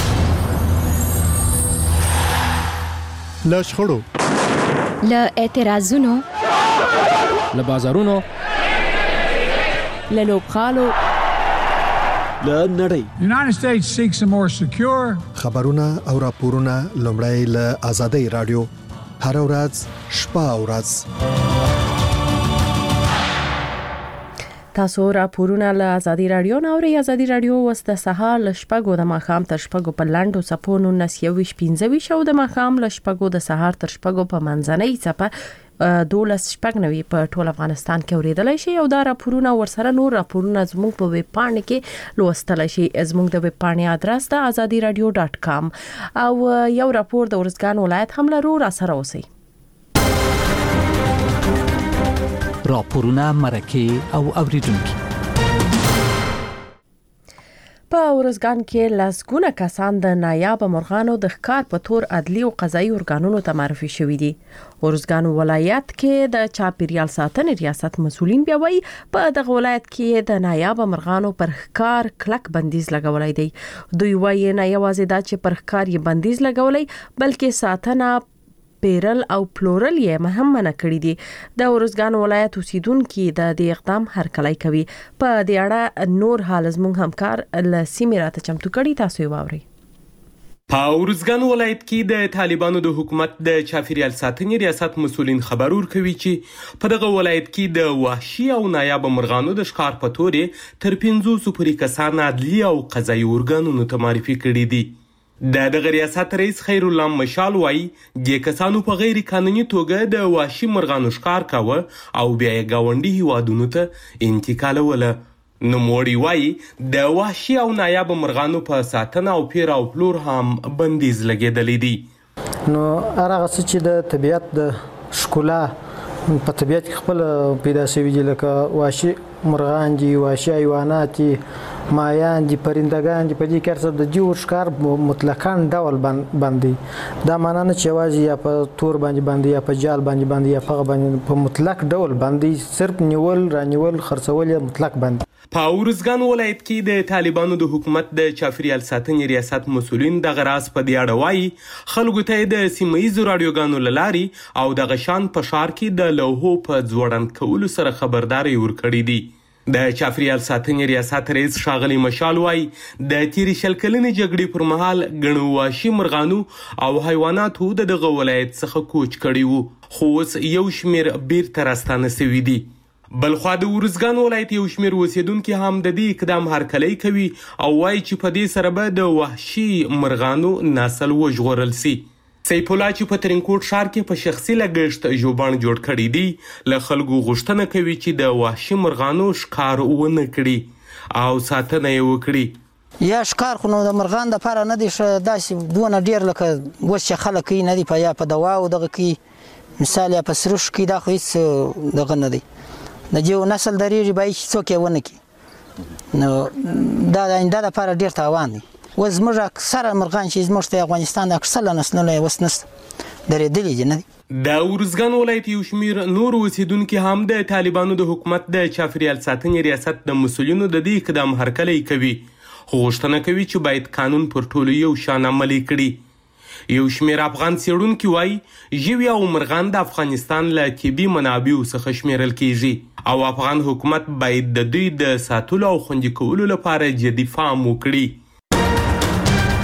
S19: له شخړو،
S20: له اعتراضونو،
S4: له بازارونو،
S1: له لوبغالو،
S4: له نړۍ.
S21: United States seeks a more secure
S11: خبرونه او راپورونه لومړی له آزادۍ رادیو هر ورځ شپه او ورځ.
S1: تاسو راپورونه له آزادۍ رادیو نه اورئ. آزادۍ رادیو وست سهار له شپږو د ماښام تر شپږو په لاندو څپو نولس یوویشت پنځه ویشت او د ماښام له شپږو د سهار تر شپږو په منځنۍ څپه دولس شپږ نوي په ټول افغانستان کې اوریدلای شي او دا راپورونه ورسره نور راپورونه زموږ په ویب پاڼه کې لوستلای شي. زموږ د ویب پاڼې ادرس د azadi radio dot com او یو راپور د ورزګان ولایت هم لرو. را سره اوسئ.
S4: راپورونه مرکه او اوریدونکو
S1: په ورزګان کې لاسګونه کسان د نایاب مرغانو د ښکار په تور عدلي او قضایي ارګانونو ته معرفي شوي دي. ورزګان ولایت کې د چاپیریال ساتنې ریاست مسولین بیا وایي په دغه ولایت کې د نایاب مرغانو پر ښکار کلک بندیز لګولای دی. دوی وایي نه یوازې دا چې پر ښکار یې بندیز لګولای بلکې ساتنه پیرل او پلورل یې مهم منع کړی دي. د ورزګان ولایت اوسیدونکو د دې اقدام هرکلی کوي. په دې اړه نور حال زموږ همکار ل سیمه راته چمتو کړي. تاسو یې واورئ.
S22: په ورزګان ولایت کې د طالبانو د حکومت د چاپیریال ساتنې ریاست مسولین خبر ورکوي چې په دغه ولایت کې د وحشي او نایاب مرغانو د ښکار په تورې تر پنځوسو پورې کسان عدلي او قضایي ارګانونو ته معرفي کړي دي. د دغه ریاست رئیس خیر الله مشال وایي د کسانو په غیر قانوني توګه د وحشي مرغانو ښکار کاوه او بیا یې ګاونډي هیوادونو ته انتقالوله. نوموړي وایي د وحشي او نایاب مرغانو په ساتنه او پیر او پلور هم بندیز لګېدلی دی.
S18: نو هغه څه چې د طبیعت د ښکلا په طبیعت کې خپل پیدا شوي دي لکه وحشي مرغان دي، وحشي حیوانات دي، مایان دي، پرندگان دي، په دې کې ارڅ د جوړ ښکار مطلقاً ډول باندې دا معنی نه چې یوازې یا په تور باندې باندې یا په جال باندې باندې یا په باندې په مطلق ډول باندې صرف نیول رانیول خرڅول یا مطلق باندې.
S22: په ورزګان ولایت کې د طالبانو د حکومت د چاپیریال ساتنې ریاست مسولین دغه راز په دې اړه وایي خلکو ته د سیمه ییزو راډیوګانو له لارې او د غشان په ښار کې د لوحو په ځوړند کولو سره خبرداري ورکړې دي. د چاپیریال ساتنې ریاست رئیس ښاغلی مشال وایي د تیرې شل کلنې جګړې پر مهال ګڼو وحشي مرغانو او حیواناتو د دغه ولایت څخه کوچ کړی وو خو اوس یو شمېر بیرته راستانه سوي دي. بلخوا د ورزګان ولایت یو شمېر اوسیدونکي هم د دې اقدام هرکلی کوي او وایي چې په دې سره به د وحشي مرغانو نسل وژغورل سي. سیف الله چې په ترینکوټ ښار کې په شخصي لګښت ژوبڼ جوړ کړی دی له خلکو غوښتنه کوي چې د وحشي مرغانو ښکار ونه کړي او ساتنه یې وکړي.
S3: یا ښکار خو نو د مرغان دپاره نه دی ښه داسې دونه ډېر لکه اوس چې خلک کوي نه دي په یا په دواو دغه کوي مثال یا په سروش کې دا خو هېڅ دغه نه دی د دې نسل درېږي باید چې څوک یې ونه کړي. نو دا د آینده دپاره ډېر تاوان دی. اوس زموږ اکثره مرغان چې زموږ د افغانستان اکثره نسلونه یې اوس نشته درېدلي دي نه دي.
S22: د ورزګان ولایت یو شمېر نور اوسیدونکي هم د طالبانو د حکومت د چاپیریال ساتنې ریاست د مسولینو د دې اقدام هرکلی کوي خو غوښتنه کوي چې باید قانون پر ټولو یو شان عملي کړي. یو شمېر افغان څېړونکي وایي ژوي او مرغان د افغانستان له طبي منابعو څخه شمېرل کیږي او افغان حکومت باید د دوی د ساتلو او خوندي کولو لپاره جدي پام وکړي.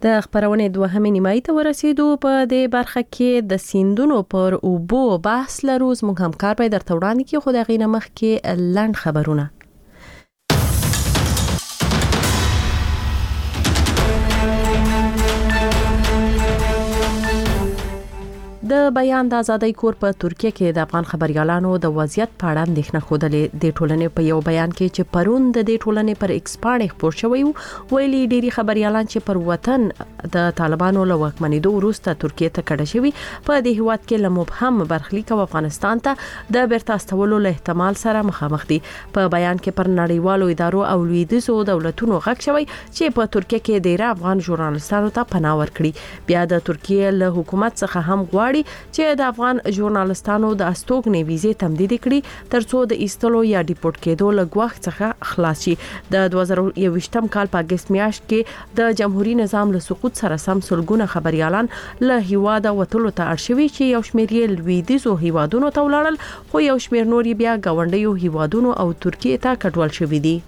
S1: د خبرونې دوهمې نیمایي ته ورسېدو. په دې برخه کې د سیندونو پر اوبو بحث لرو. زموږ همکار به درته وړاندې کړي، خو د هغې نه مخکې لنډ خبرونه. د بیان د ازادۍ کور په ترکیه کې د افغان خبريالانو د وضعیت په اړه اندېښنه خوده. د ټولنې په یو بیان کې چې پرون د دې ټولنې پر ایکس باندې خبر شوی وو، ویلي ډيري خبريالان چې پر وطن د طالبانو له واکمنېدو وروسته ترکیه ته کډه شوی په دې هیواد کې له مبهم برخلیک افغانستان ته د بیرته استولو له احتمال سره مخامخ دي. په بیان کې پر نړیوالو ادارو او لویدیځو دولتونو غږ شوی چې په ترکیه کې ډیر افغان ژورنالستانو ته پناه ورکړي. بیا د ترکیه له حکومت څخه هم غواړي چې د افغان ژورنالستانو د استوګنې ویزې تمدید کړي ترڅو د ایستلو یا ډیپورت کېدو له ګواښ څخه خلاص شي. د دوه زره یوویشتم کال په اگست میاشت کې د جمهوریت نظام له سقوط سره سم سلګونه خبريالان له هیواده وټلو ته اړ شوي چې یو شمېر یې لویدیځو هیوادونو ته ولاړل، خو یو شمېر نور بیا گاونډیو هیوادونو او ترکیه ته کډوال شوي دي.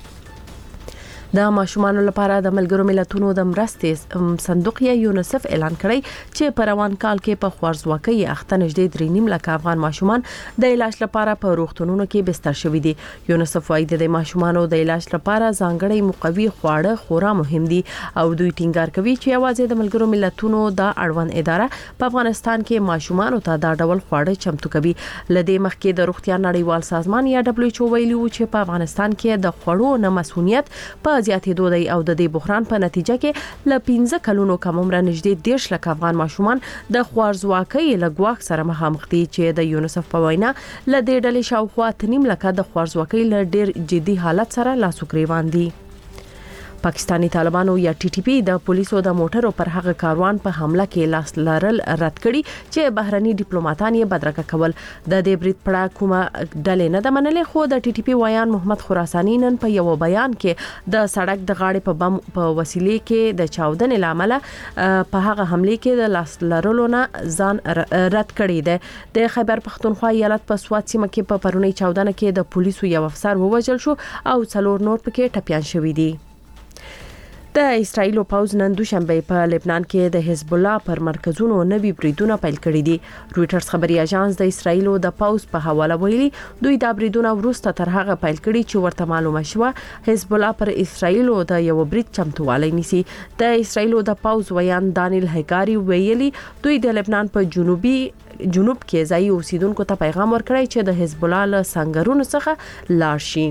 S1: د ماشومان لپاره د ملګرو ملتونو د مرستې صندوق یا یونیسف اعلان کړی چې په روان کال کې په خوارځواکۍ اخته نږدې درې نیم لکه افغان ماشومان د علاج لپاره په روغتونونو کې بستر شوي دي. یونیسف وايي د ماشومانو د علاج لپاره ځانګړي مقوي خواړه خورا مهم دي او دوی ټینګار کوي چې یوازې د ملګرو ملتونو د اړوند اداره په افغانستان کې ماشومان ته دا ډول خواړه چمتو کوي. لدې مخکې د روغتیا نړیوال سازمان یا دبليو ایچ او ویلي و چې په افغانستان کې د خوړو نه مسؤلیت په زیاتېدو دی او د دې بحران په نتیجه کې ل پنځه کلونو کم عمر نږدې دیش لک افغان ماشومان د خوارځواکۍ له ګواښ سره مخامخ دي چې د یونیسف په وینا ل دې ډلې شاوخوا تنیم لک د خوارځواکۍ له ډېر جدي حالت سره لاس وکړي دي. پاکستانی طالبانو یا ټي ټي پی د پولیسو د موټرو پر هغه کاروان په حمله کې لاس لرل رد کړي چې بهرني ډیپلوماټان یې بدرګه کول. د دې برید پړه کومه ډلې نه د منلې، خو د ټي ټي پی ویان محمد خراساني نن په یو بیان کې د سړک د غاړې په بم په وسیلې کې د چاودنې لامل په هغه حمله کې د لاس لرلو نه ځان رد کړي دی. د خیبر پختونخوا ایالت په سوات سیمه کې په پرونی چاودنه کې د پولیسو یو افسر ووژل شو او څلور نور پکې ټپيان شوي دي. د اسرایل پوز نن دوشنبه په لبنان کې د حزب الله پر مرکزونو نوي بریدونه پیل کړي دي. رويټرز خبري اژانس د اسرایل د پوز په حواله ویلي دوی دا بریدونه وروسته تر هغه پیل کړي چې ورته معلومه شوه حزب الله پر اسرایل د یو برید چمتووالی نیسي. د اسرایل د پوز ویان دانیل هګاری ویلي دوی د لبنان په جنوبي جنوب کې ځای اوسیدونکو ته پیغام ورکړی چې د حزب الله له سنگرونو څخه لاړ شي.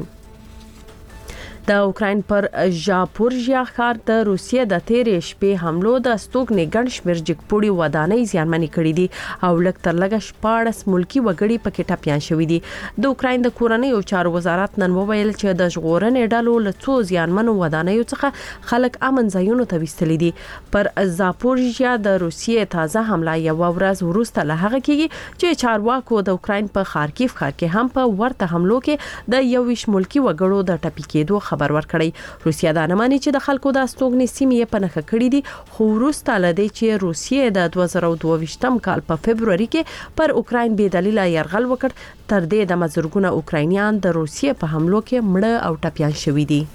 S1: د اوکراین پر ژاپورژیا ښار د روسیې د تیرې شپې حملو د ستوګنې ګڼ شمېر جګپوړي ودانۍ زیانمنې کړې دي او لږ تر لږه شپاړس ملکی وګړي پکې ټپيان شوي دي. د اوکراین د کورنۍ او چارو وزارت نن وویل چې د ژغورنې ډلو له څو زیانمنو ودانیو څخه خلک امن ځایونو ته وستلي دي. پر ژاپورژیا د روسیې تازه حمله یو ورځ وروسته له هغه کېږي چې چارواکو د اوکراین په خارکیف ښار کې هم په ورته حملو کې د یو ویش ملکی وګړو د ټپي کېدو خبر ورکړی. روسیا دا نه مانی چې د خلکو د استوګنې سیمې په نخښه کړې دي، خو وروسته لدی چې روسیې د دوه زره دوه ویشتم کال په فبرवरी کې پر اوکراین بې دلیله يرغل وکړ. تر دې د مزرګونه اوکراینیان د روسیې په حملو کې مړه او ټپيان شوي دي.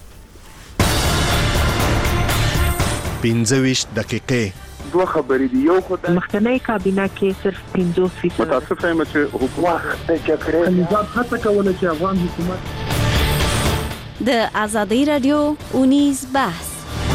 S11: پنځه ویشت دقیقې
S7: دوه خبرې دي. یو خدای
S20: مخکنی کابینه کې صرف پنځوس فیصد
S7: متاسف یم چې حکومت د جګړې
S20: نظام هڅه کوله چې افغان حکومت
S23: د ازادي رادیو اونیز بحث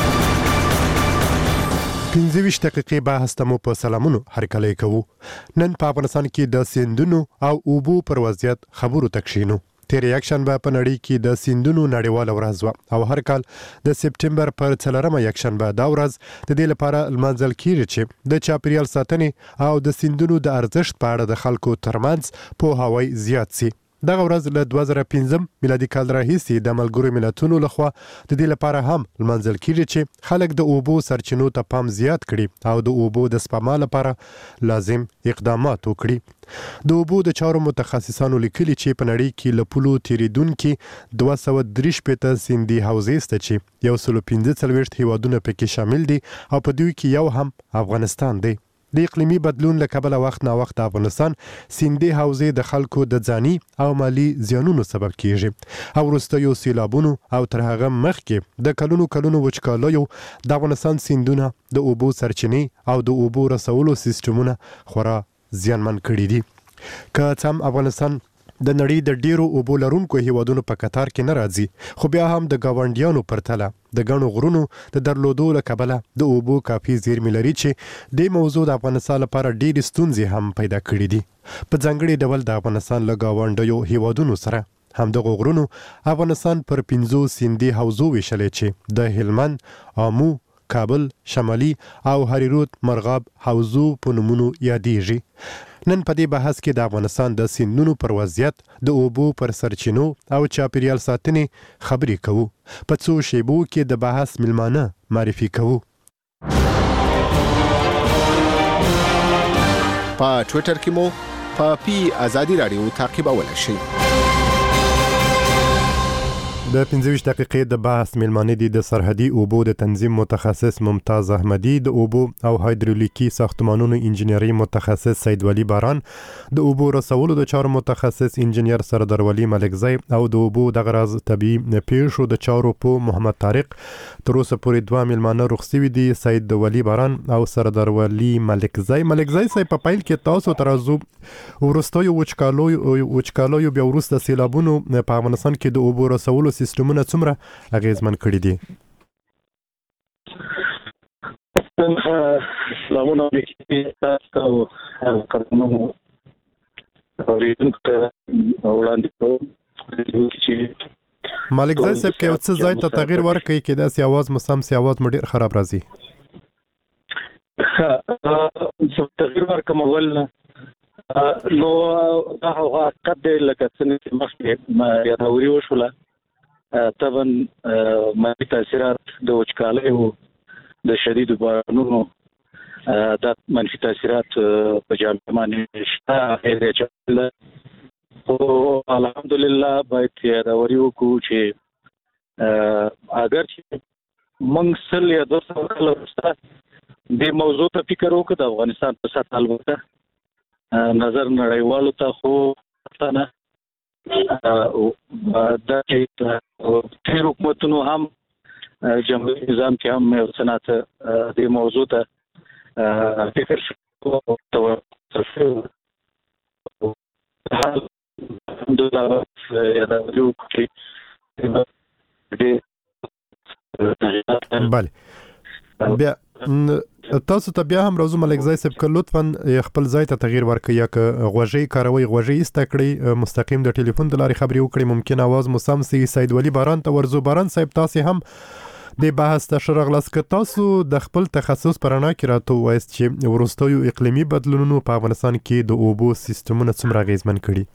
S19: پنځه ویشت دقیقې بحث ته مو په سلامونو هرکلی کوو. نن په افغانستان کې د سیندونو او اوبو پر وضعیت خبرو تکشینو. تیر یک شنبه په نړۍ کې د سیندونو نړیواله ورځ وه او هر کال د سپټمبر پر څلورمه یک شنبه دا ورځ د دې لپاره لمانځل کیږي چې د چاپیریال ساتنې او د سیندونو د ارزښت په اړه د خلکو ترمنځ پوهاوی زیات سي. دغه ورځ له دوه زره پنځم میلادي کال راهیسې د ملګرو ملتونو لخوا د دې لپاره هم لمانځل کیږي چې خلک د اوبو سرچینو ته پام زیات کړي او د اوبو د سپما لپاره لازم اقدامات وکړي. د اوبو د چارو متخصصانو لیکلي چې په نړۍ کې له پولو تیریدونکي دوه سوه درې شپېته سیندي حوزې شته چې یو سل پنځه څلوېښت هیوادونه پکې شامل دي او په دوی کې یو هم افغانستان دی. د اقلیمي بدلون له کبله وخت نا وخت افغانستان سیندي حوزې د خلکو د ځاني او مالی زیانونو سبب کیږي او وروستیو سیلابونو او تر هغه مخکې د کلونو کلونو وچکالیو د افغانستان سیندونه د اوبو سرچینې او د اوبو رسولو سیستمونه خورا زیانمن کړي دي. که څم افغانستان د نړۍ د ډیرو اوبو لرونکو هیوادونو په قطار کې نه راځي، خو بیا هم د ګاونډیانو پرتله د ګڼو غرونو د درلودو له کبله د اوبو کافي زیرمې لري چې د موضوع د افغانستان لپاره ډېرې ستونزې هم پیدا کړي دي. په ځانګړي ډول د افغانستان له ګاونډیو هیوادونو سره همدغه غرونو افغانستان پر پنځو سیندي حوزو ویشلی چې د هلمند، آمو، کابل، شمالي او هریرود مرغاب حوزو په نومونو یادېږي. نن په دې بحث کې د افغانستان د سیندونو پر وضعیت، د اوبو پر سرچینو او چاپیریال ساتنې خبرې کوو. په څو شیبو کې د بحث ملمانه معرفي کوو.
S8: په ټویټر کې مو په پی آزادي رادیو تعقیبولی شئ.
S19: د پنځه ویشت دقیقې د بحث میلمانه دي د سرحدي اوبو د تنظیم متخصص ممتاز احمدي، د اوبو او هایدرولیکي ساختمانونو انجینری متخصص سید ولی باران، د اوبو رسولو د چارو متخصص انجینیر سردار ولی ملکزی او د اوبو د غراز طبيعي پیښو د چارو په محمد طارق. تر اوسه پورې دوه میلمانه رخصوي دي، سید ولی باران او سردار ولی ملکزی. ملکزی صاحب په پایل کې تاسو ترازو ورستیو وچکالو وچکالو بیا ورسته سیلابونو په افغانستان کې د اوبو رسولو سیستمونه څومره اغیزمن کړي دي؟
S9: سلامونه علیکم تاسو او قدمونو اوریدونکو ته وړاندې کوم.
S19: مالک ځای صاحب کې څه ځای ته تغییر ورکړي کې داسې اواز مو سم سي اواز مو ډېر خراب راځي؟
S9: ښه تغییر ورکړم اول نو دا هغه حقیقت دی لکه څنګه چې مخکې یادوري وشوله. طبعا منفي تاثیرات د وچکالیو د شدیدو بارانونو دا منفي تاثیرات په جامعه باندې شته. هغه چې خو الحمدلله باید یادوري وکړو چې اگر چې موږ سل یا دوه سوه کاله وروسته دې موضوع ته فکر وکړو د افغانستان په سطح البته نظر نړیوالو ته خو پته نه دا چې تیر حکومتونو هم جمهوري نظام کې هم یو څه نه دې موضوع ته فکر شو الحمدلله یادوري وکړو.
S19: بله بیا تاسو ته بیا هم راځو ملک ځای صاحب که لطفا خپل ځای ته تغییر ورکړئ یا که غوږۍ کاروئ غوږۍ ایسته کړئ مستقیم د ټلیفون د لارې خبرې وکړئ ممکن اواز مو سم سي. سید ولی باران ته ورځو. باران صاحب تاسې هم د بحث ته ښه راغلاست. که تاسو د خپل تخصص په رڼا کې راته ووایاست چې وروستیو اقلیمي بدلونونو په افغانستان کې د اوبو سیستمونه څومره اغېزمن کړي؟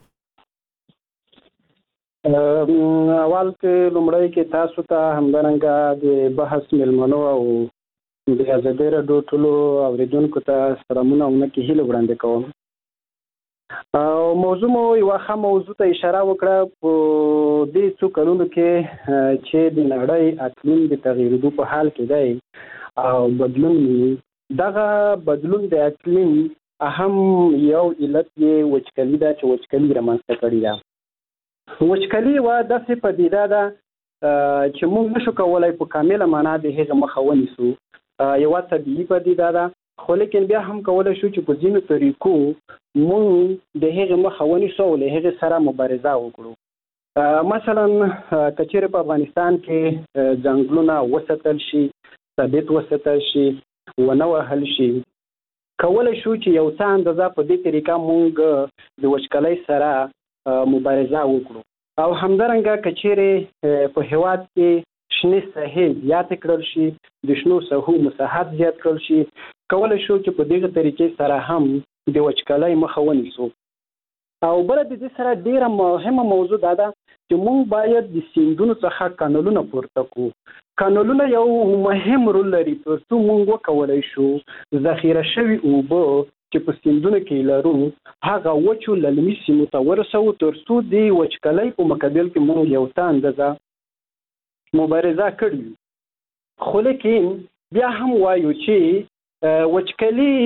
S10: اول کې لومړی کې تاسو ته همدارنګه د بحث میلمنو او د ازادي راډیو ټولو اوریدونکو ته سلامونه او نیکې هیلې وړاندې کوم. او موضوع مو یوه ښه موضوع ته اشاره وکړه په دې څو کلونو کې چې د نړۍ اقلیم د تغییرېدو په حال کې دی او بدلون وي. دغه بدلون د اقلیم اهم یو علت یې وچکالي ده چې وچکالي رامنځته کړې ده. وچکالي یوه داسې پدیده ده چې موږ نشو کولی په کامله معنا د هغې مخه ونیسو. یوه طبیعي پدیده ده خو لیکن بیا هم کولی شو چې په ځینو طریقو موږ د هغې مخه ونیسو او له هغې سره مبارزه وکړو. مثلا که چیرې په افغانستان کې ځنګلونه وساتل شي، ثابت وساتل شي، ونه وهل شي، کولی شو چې یو څه اندازه په دې طریقه موږ د وچکالۍ سره مبارزه وکړو. او همدارنګه که چیرې په هیواد کې شنې ساحې زیات کړل شي، د شنو ساحو مساحت زیات کړل شي، کولی شو چې په دغه طریقې سره هم د وچکالۍ مخه ونیسو. او بله د دې سره ډیره مهمه موضوع دا ده چې موږ باید د سیندونو څخه کانالونه پورته کړو. کانالونه یو مهم رول لري تر څو موږ وکولی شو ذخیره شوي اوبه چې په سیندونو کې لرو هغه وچو للمي سیمو ته ورسوو تر څو د وچکالۍ په مقابل کې موږ یو څه اندازه مبارزه کړي. خو لیکن بیا هم وایو چې وچکالي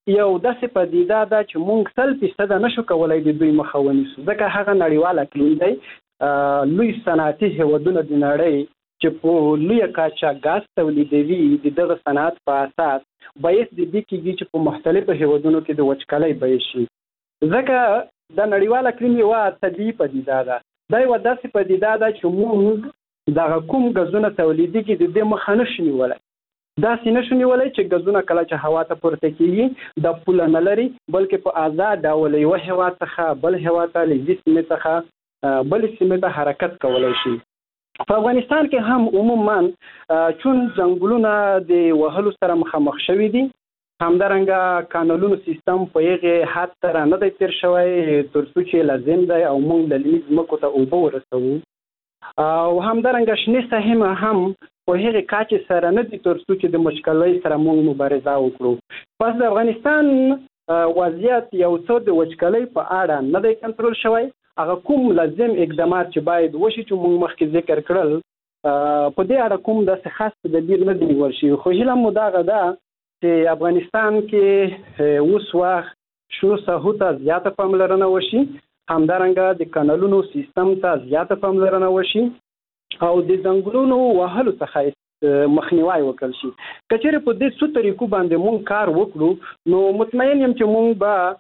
S10: یو داسې پدیده ده چې موږ سل فیصد نشو کولای د دوی مخه ونیسو ځکه هغه نړیوال اقلیم دی. لوی صنعتي هیوادونه د نړۍ چې په لویه کچه ګاز تولیدوي د دغه صنعت په اساس باید د دې کېږي چې په مختلفو هیوادونو کې د وچکالۍ بیه شي ځکه د نړیوال اقلیم یوه طبیعي پدیده ده. دا یوه داسې پدیده ده چې موږ دغه کوم ګازونه تولیدېږي د دې مخه نشو نیولی. داسې نشو نیولی چې ګازونه کله چې هوا ته پورته کېږي دا پوله نه لري بلکې په ازاد ډول یوه هېواد څخه بل هېواد ته له یوې سیمې څخه بلې سیمې ته حرکت کولی شي. په افغانستان کې هم عموما چون ځنګلونه د وهلو سره مخامخ شوي دي همدارنګه کانالونو سیستم په هغې حد ته را نه دی تېر شوی تر څو چې لازم دی او موږ له لویې ځمکو ته اوبه ورسوو او همدارنګه شنې ساحې هم په هغې کچې سره نه دي تر څو چې د وچکالۍ سره موږ مبارزه وکړو. پس د افغانستان وضعیت یو څه د وچکالۍ په اړه نه دی کنټرول شوی. هغه کوم لازم اقدامات چې باید وشي چې موږ مخکې ذکر کړل په دې اړه کوم داسې خاص تدابیر نه دي نیول شوي. خو هیله مو دغه ده چې افغانستان کې اوس وخت شنو ساحو ته زیاته پاملرنه وشي همدارنګه د کانالونو سیستم ته زیاته پاملرنه وشي او د ځنګلونو وهلو څخه مخنیوی وکړل شي. که چېرې په دې څو طریقو باندې مونږ کار وکړو نو مطمئن یم چې مونږ به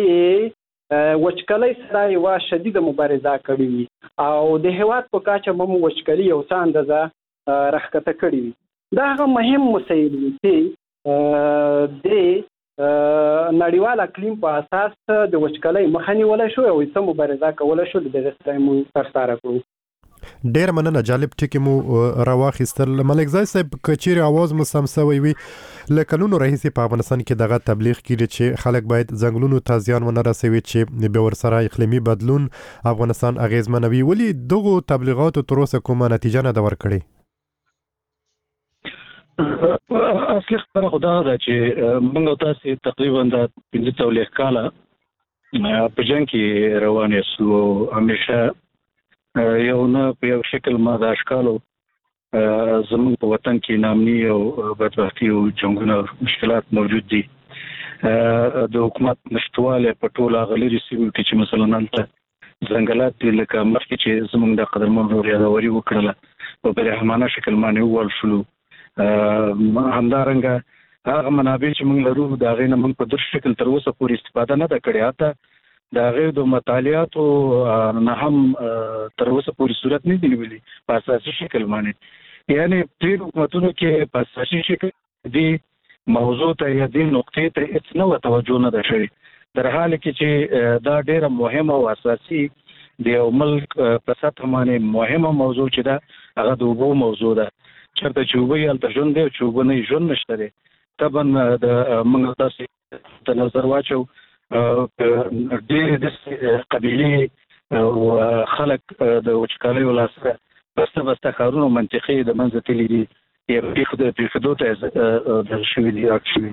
S10: د وچکالۍ سره یوه شدیده مبارزه کړې وي او د هېواد په کچه به مو وچکالي یو څه اندازه راښکته کړې وي. دا هغه مهم مسایل دي چې د نړیوال اقلیم په اساس د وچکالۍ مخه نیولی شو او څه مبارزه کولی شو د دغې سره یې مونږ ترسره کړو.
S19: ډیر مننه جالب ټکی مو راواخیستل. ملک زای صاحب کچیر आवाज مو سم سوی وي لکلونو رئیس په افغانستان کې دغه تبلیغ کړي چې خلک باید ځنګلونو ته زیان ونه رسوي چې به ورسره اقلیمي بدلون افغانستان اغیزمنوي. ولی دغه تبلیغاتو تر اوسه کومه نتیجه نه ده ورکړې؟
S9: اصلي خبره خو دا ده چې موږ تاسې تقریبا د پنځه څلوېښت کاله په جنګ کې روان یاستو همیشه یو نه په یو شکل ما د اشکالو زموږ په وطن کې نامني او بدبختي او جنګونه مشکلات موجود دي. د حکومت نشتواله په ټوله غلري سیمو کې چې مثلا هلته ځنګلات دي لکه مخکې چې زموږ د قدرمن ورور یادوري وکړله په برحمانه شکل باندې ووال شلو. همدارنګه هغه منابع چې موږ لرو د هغې نه موږ په در شکل تر اوسه پورې استفاده نه ده کړې. حتی د هغې د مطالعاتو نه هم تر اوسه پورې صورت نه دي نیولي په اساسي شکل باندې. یعنې ډېر حکومتونو کې په اساسي شکل دې موضوع ته یا دې نقطې ته هېڅ نه توجه نه ده شوې در حال کې چې دا ډېره مهمه او اساسي د یو ملک په سطح باندې مهمه موضوع چې ده هغه د اوبو موضوع ده. چېرته چې اوبه یې هلته ژوند دی او چې اوبه نه یې ژوند نشته دی. طبعا د موږ تاسې ته نظر واچو ډېرې داسې قبیلې او خلک د وچکالیو لاسره بسته بسته ښارونو منطقې د منځه تللي دي یا پرېښودو ته دغه شوي دي راک شوي.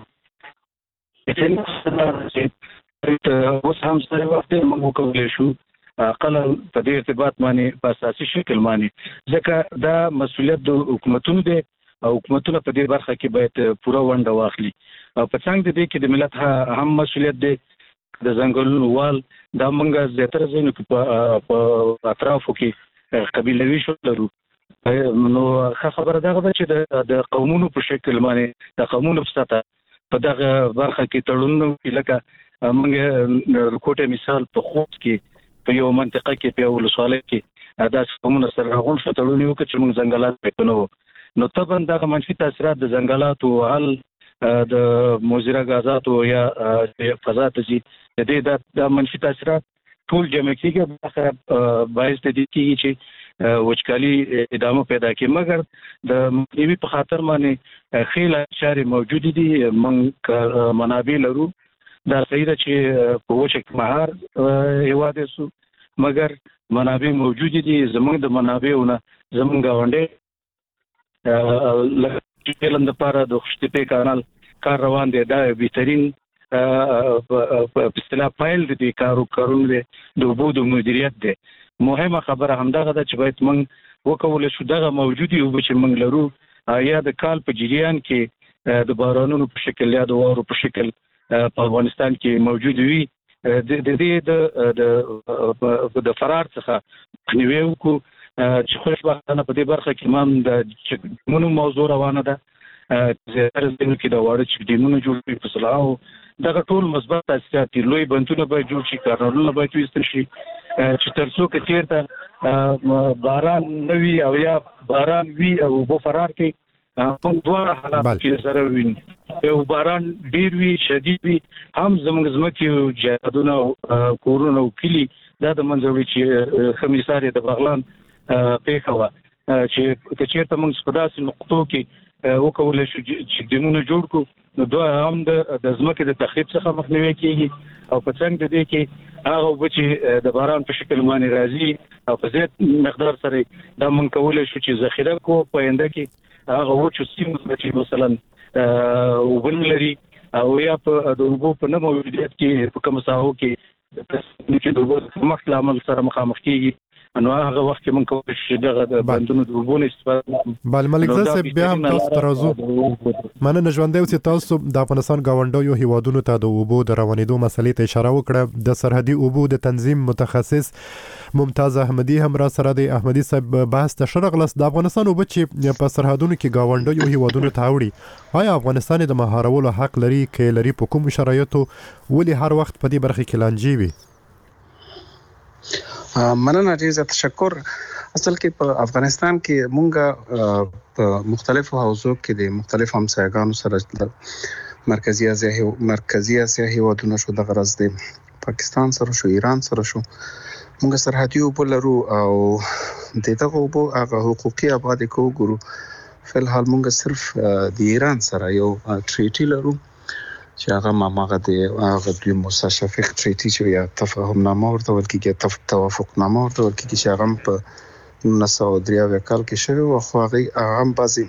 S9: اوس هم سره وخت موږ وکولی شو اقلا په دې ارتباط باندې په اساسي شکل باندې ځکه دا مسؤلیت د حکومتونو دی او حکومتونه په دې برخه کې باید پوره ونډه واخلي او په څنګ د دې کې د ملت هم مسؤلیت دی. د ځنګلونو وال دا موږ زیاتره ځایونو کې په اطرافو کې قبیلوي شکل لرو نو ښه خبره دغه ده چې د قومونو په شکل باندې د قومونو په سطحه په دغه برخه کې تړونونه وکړي. لکه موږ کوټه مثال په خوست کې په یو منطقه کې په یو ولسوالۍ کې داسې قومونه سره راغونډ شو تړون وکړي چې موږ ځنګلات پرې کړو نو طبعا دغه منفي تاثیرات د ځنګلاتو حل د مضره غازاتو یا فضا ته ځي د دې د منفي تاثیرات ټول جمع کېږي بخره باعث د دې کېږي چې وچکالي ادامه پیدا کوي. مګر د مخنیوي په خاطر باندې ښې لارې موجودې دي. موږ منابع لرو دا صحیح ده چې په وچه مهار هېواد یې سو مګر منابع موجودې دي. زموږ د منابعو نه زموږ ګاونډی فعلا دپاره د خوشتپې کانال کار روان دی. دا بهترین په اصطلاح پایل د دې کارو کارونه دی د اوبو د مدیریت دی. مهمه خبره همدغه ده چې باید موږ وکولی شو دغه موجودې اوبه چې موږ لرو یا د کال په جریان کې د بارانونو په شکل یا د واورو په شکل په افغانستان کې موجود وي د دې د د فرار څخه نیوي کو چې خوشبختانه په دې برخه کې مام د مونږ موضوع روانه ده زیاتره ځینو کې د واړه چې ډیمونو جوړ کړي په صلاح دغه ټول مثبت تاثیرات لوی بندونه باید جوړ شي کارونه باید وستل شي چې تر څو کې چیرته باران نوي او یا باران وی او په فرار کې په دوه حالات کې سره ویني یو باران ډیر وی شدید وی هم زموږ زمکه جهادونه کورونه او کلی دا د منځوي چې خمیساري د بغلان پیښه چې چیرته موږ په داسې نقطو کې وکولای شو چې دمونه جوړ کو نو دوه هم د زمکه د تخریب څخه مخنیوي کیږي او په څنګه د دې کې هغه وبچې د باران په شکل باندې راځي او په زیات مقدار سره دا مونږ کولای شو چې ذخیره کو پاینده کې هغه وچو سیمو چې مثلا وبن لري او یا په د وګو په نوو موجودیت کې په کوم ساحو کې د چې د وګو مخ عمل سره مخامخ کیږي نو هغه وخت کې مونږ کولی شو دغه د بندونو د وګونې استفاده
S19: بل ملک زاسه بیا هم تاسو ترازو مننه ژوندۍ اوسئ تاسو د افغانستان گاونډیو هیوادونو ته د اوبو د روانېدو مسلې ته اشاره وکړه د سرحدي اوبو د تنظیم متخصص ممتاز احمدي هم را سره د احمدي صاحب بحث ته شرغلس د افغانستان اوبه چې په سرحدونو کې گاونډیو هیوادونو ته وړي آیا افغانستان د مهارولو حق لري کې لري په کوم شرایطو ولې هر وخت په دې برخه کې لانجې وي
S2: مننه ډیر زیات تشکر اصل کې په افغانستان کې مونږه په مختلفو حوزو کې د مختلفو همسایګانو سره مرکزی اسیا مرکزی اسیا هیوادونو شو د غرض د پاکستان سره شو ایران سره شو مونږ سرحدي اوبه لرو او دغه اوبه هغه حقوقي آبادی کو ګورو فلحال مونږ صرف د ایران سره یو ټریټي لرو چې هغه ماماغه د هغه د مستشفق ټریټي چې یا تفاهم نامه ورته ورکیږي توافق نامه ورته ورکیږي چې هغه په نولس سوه درې اویا کال کې شوی او خو هغه هم بعضي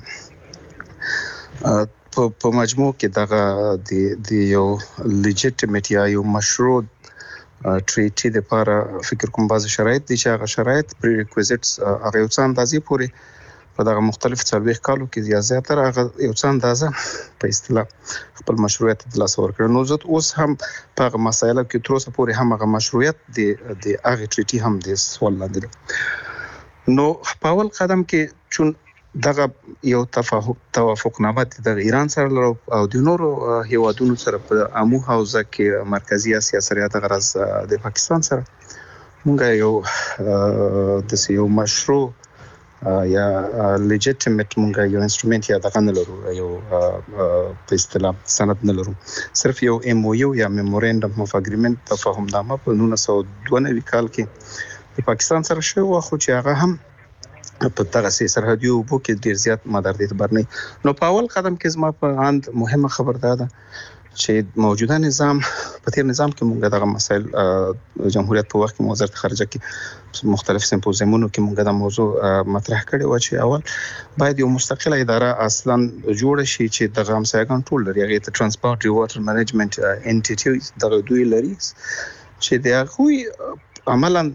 S2: په مجموع کې دغه د یو لیجیټیمیټ یا یو مشروع ټریټي د لپاره فکر کوم بعضي شرایط دي چې هغه شرایط پری ریکویزټس هغه یو څه اندازې پورې په دغه مختلف څلوېښت کالو کې یا زیاتره هغه یو څه اندازه په اصطلاح خپل مشروعیت د لاسه ورکړ نو زه اوس هم په هغه مسایلو کې تر اوسه پورې هم هغه مشروعیت د د هغه ټریټي هم د سوال لاندې نو په اول قدم کې چون دغه یو تفاهم توافقنامه د ایران سره لرو او د نورو هیوادونو سره په عمو حوزه کې مرکزی اسیا سره د غرض د پاکستان سره مونږ یو د یو مشروع یا لیجیټیمیټ مونږ یو انسټرومنت یا دغه نه لرو یو په اصطلاح سند نه لرو صرف یو ایم او یو یا میمورندم اف اګریمنت تفاهم نامه په نولس سوه دوه نوي کال کې د پاکستان سره شوی و خو چې هغه هم په دغه سرحدي اوبو کې ډیر زیات مدار دي خبر نه نو په اول قدم کې زما په اند مهمه خبر ده چې موجوده نظام په تیر نظام کې موږ دغه مسایل جمهوریت په وخت کې وزارت خارجه کې مختلف سمپوزیمونو کې موږ د موضوع مطرح کړی و چې اول باید یو مستقله اداره اصلا جوړ شي چې د همسایګان ټول لري هغه ته ترانسپورت واټر منیجمنت انټیټي دغه دوی لري چې د هغه عملاً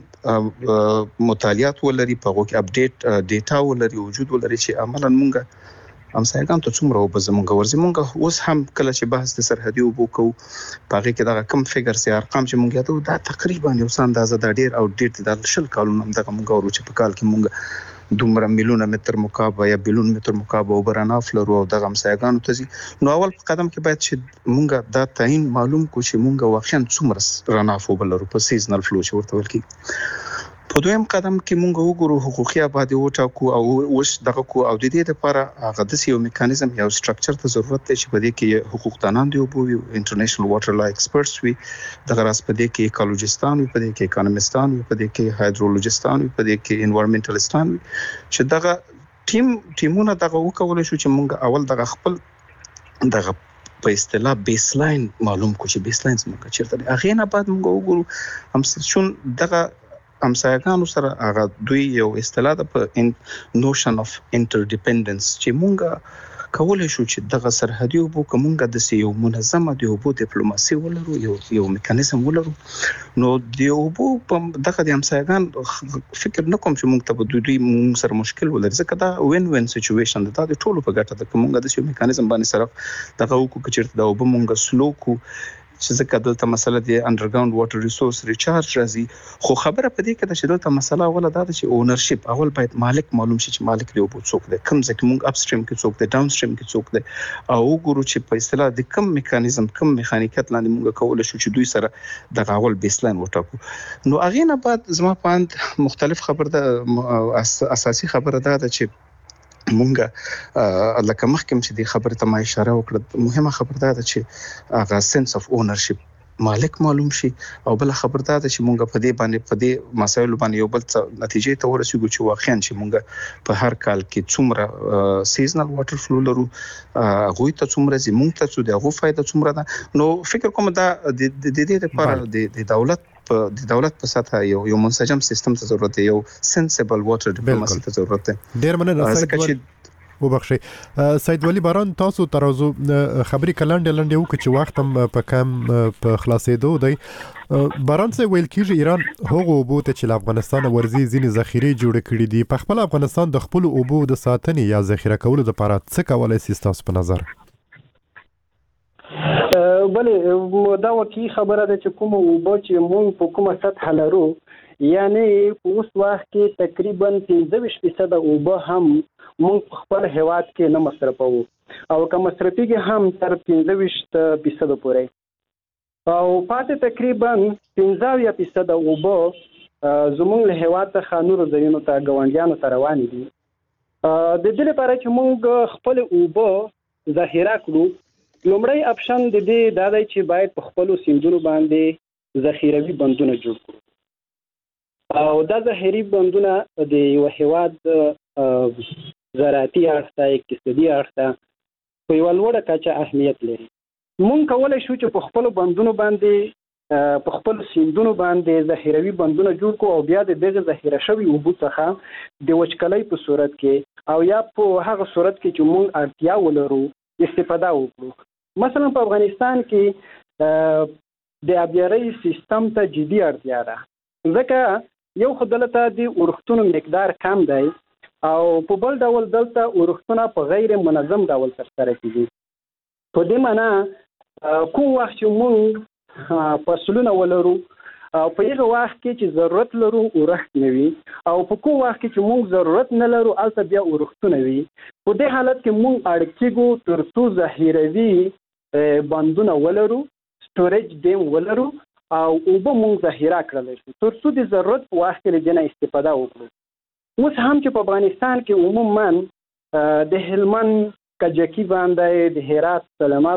S2: مطالعات ولري په هغه کې اپډیټ ډیټا ولري وجود ولري چې عملاً موږ همسایګان ته څومره وب زمونږ ورزي مونږ اوس هم کله چې بحث د سرحدي اوبو کوو پاره کې دا کم فګر سي ارقام چې مونږ یادو دا تقریبا یو څه اندازه د ډیر او ډیر د شل کالونو هم دغه مونږ ورو چې په کال کې مونږ دومره میلیونه متر مکعب یا بیلون متر مکعب او برانه فلرو او دغه همسایګانو ته زی نو اول قدم کې باید چې مونږ دا تعین معلوم کو چې مونږ واقعا څومره رانافو بلرو په سیزنل فلو چې ورته ورکی په دویم قدم کې مونږ وګورو حقوقي آبادی وټاکو او اوس دغه کو او د دې لپاره هغه د یو میکانیزم یا سټرکچر ته ضرورت دی چې په دې کې حقوق دانان دی او انټرنیشنل واټر لا ایکسپرټس وي دغه راس په دې کې ایکولوژیستان وي په دې کې اکونومیستان وي په دې کې هایدرولوژیستان وي په دې کې انوایرنمنټالیستان وي چې دغه ټیم ټیمونه دغه وکول شو چې مونږ اول دغه خپل دغه په اصطلاح بیس لاین معلوم کو چې بیس لاین څنګه چیرته هغه نه بعد مونږ وګورو هم چون دغه همسایګانو سره هغه دوی یو اصطلاح ده په نوشن اف انټر ډیپندنس چې مونږه کولای شو چې دغه سرحدي اوبو کومګه د یو منظمه د اوبو ډیپلوماسي ولرو یو یو میکانیزم ولرو نو د اوبو په دغه د همسایګان فکر نه کوم چې موږ ته د دوی موږ سره مشکل ولري ځکه دا وین وین سچويشن ده د ټولو په ګټه ده کومګه د یو میکانیزم باندې سره دغه وکړو چې د اوبو موږ سلو کو چې ځکه دلته مسله د انډرګراوند واټر ریسورس ریچارج راځي خو خبره پدې کې ده چې دلته مسله اوله دا ده چې اونرشپ اول باید مالک معلوم شي چې مالک دی او څوک دی کوم ځکه موږ اپ سټریم کې څوک دی ډاون سټریم کې څوک دی او ګورو چې په اصطلاح د کوم میکانیزم کوم میخانیکت لاندې موږ کولای شو چې دوی سره د اول بیسلاین وټاکو نو اغه نه بعد زما پاند مختلف خبر ده اساسي خبره ده چې مونږه لکه مخکم چې دی خبره ته ما اشاره وکړه مهمه خبره ده چې هغه سنس اف اونرشپ مالک معلوم شي او بل خبره ده چې مونږ په دې باندې په دې مسایلو باندې یو بل نتیجې ته ورسېږو چې واقعا چې مونږ په هر کال کې څومره سیزنل واټر فلو لرو هغه ته څومره زی مونږ ته څو دغه فائدہ څومره ده نو فکر کوم دا د دې لپاره د دولت د دولت په سطح یو یو منسجم سیستم ته ضرورت دی یو سنسیبل واټر ډیپلوماسي ته ضرورت دی
S19: ډیر مننه سید وبخشي سید ولی باران تاسو ترازو خبري کلنډ لنډ یو چې وخت هم په کم په خلاصېدو دی باران سه ویل کیږي ایران هغه اوبو ته چې افغانستان ورزي ځینې ذخیره جوړ کړي دي په خپل افغانستان د خپل اوبو د ساتنې یا ذخیره کولو لپاره څه کولای شي تاسو په نظر
S10: بلې دا وکی خبره ده چې کوم اوبو چې مونږ په کومه سطح لرو یعنی په اوس وخت کې تقریبا پنځه فیصد اوبه هم مونږ خپل هیواد کې نه مصرفوو او که مصرفيږي هم تر پنځه فیصد پورې او پاتې تقریبا پنځه فیصد اوبه زموږ له هیواد څخه نورو ځایونو ته ګاونډیانو ته روان دي د دې لپاره چې مونږ خپل اوبه ذخیره کړو لومړی اپشن د دې دا دی چې باید په خپل سیندونو باندې ذخیروي بندونه جوړ کړو او دا ذخیروي بندونه د یو هیواد زراعتي اړخ اقتصادي اړخ په یو لوړه کچه اهمیت لري مونږ کولای شو چې په خپل بندونو باندې په خپل سیندونو باندې ذخیروي بندونه جوړ کړو او بیا د دغه ذخیره شوی اوبو څخه د وچکلۍ په صورت کې او یا په هغه صورت کې چې مونږ اړتیا ولرو استفاده وکړو مثلا په افغانستان کې د ابياري سیستم ته جدي اړتیا ده ځکه یو خدلته د اورښتونو مقدار کم دی او په بل ډول دلته اورښتونه په غیر منظم ډول ترسره کیږي په دې معنی کوم وخت چې موږ فصلونه ولرو او په هغه وخت کې چې ضرورت لرو اورښت نه وي او په کوم وخت کې چې موږ ضرورت نه لرو البته بیا اورښتونه وي په دې حالت کې موږ اړ کېږو تر څو ذخیروي بندونه ولرو سټوریج ډیم ولرو او اوبه موږ ذخیره کړل شي تر څو د ضرورت په وخت کې لږه استفاده وکړو اوس هم چې په افغانستان کې عموما د هلمند کجکی باندې د هرات سلمہ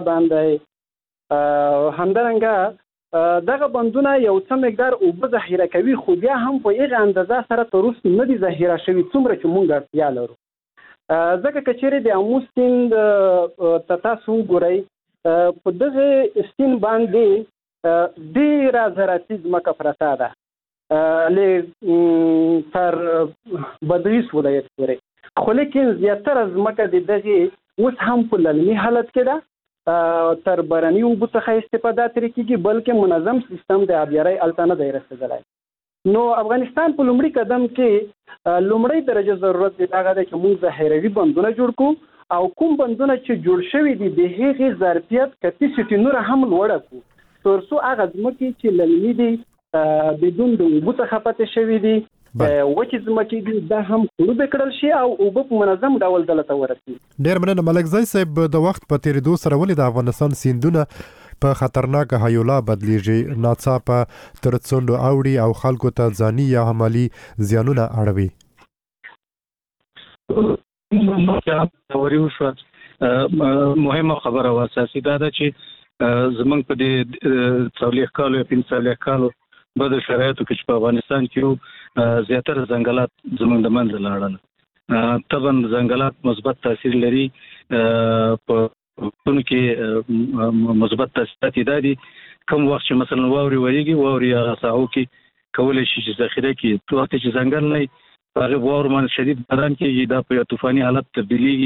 S10: باندې همدارنګه دغه بندونه یو څه مقدار اوبه ذخیره کوي خو بیا هم په هغه اندازه سره تر اوسه نه دي ذخیره شوي څومره چې موږ اړتیا لرو ځکه کچېرې د امو سیند ته تاسو وګورئ په دغه سیند باندې ډېره زراعتي ځمکه پرته ده له تر بادغیس ولایت پورې خو لیکن زیاتره ځمکه د دغه اوس هم په للمي حالت کې ده تر باراني اوبو څخه استفاده ترې کېږي بلکې منظم سیستم د آبیارۍ هلته نه دی رسېدلی نو افغانستان په لومړي قدم کې لومړی درجه ضرورت دی هغه دی چې موږ ذخیروي بندونه جوړ کړو او کوم بندونه چې جوړ شوي دي د هغې ظرفیت کپیسټي نوره هم لوړه کړو تر څو هغه ځمکې چې للمي دي بدون د اوبو څخه پاتې شوي دي وچې ځمکې دي دا هم خړوب کړل شي او اوبه په منظم ډول دلته ورسي
S19: ډېر مننه ملکزی صاحب د وخت په تیریدو سره ولې د افغانستان سیندونه په خطرناک هیولا بدلیږي ناڅاپه تر څنډو اوړي او خلکو ته ځاني یا عملی زیانونه اړوي
S9: مهمه خبره او اساسي دا ده چې زمونږ په دې څلوېښت کالو یا پنځه څلوېښت کالو بد شرایطو کې په افغانستان کې زیاتره ځنګلات زمونږ د منځه لاړل طبعا ځنګلات مثبت تاثیر لري په کوم کې مثبت تاثیرات دي کوم وخت چې مثلا واوري وریږي واوري یا ساحو کې کولای شي چې ذخیره کې تو وخت چې ځنګل نه هغه واور من شدید بدن کې دا په طوفاني حالت تبدیلیږي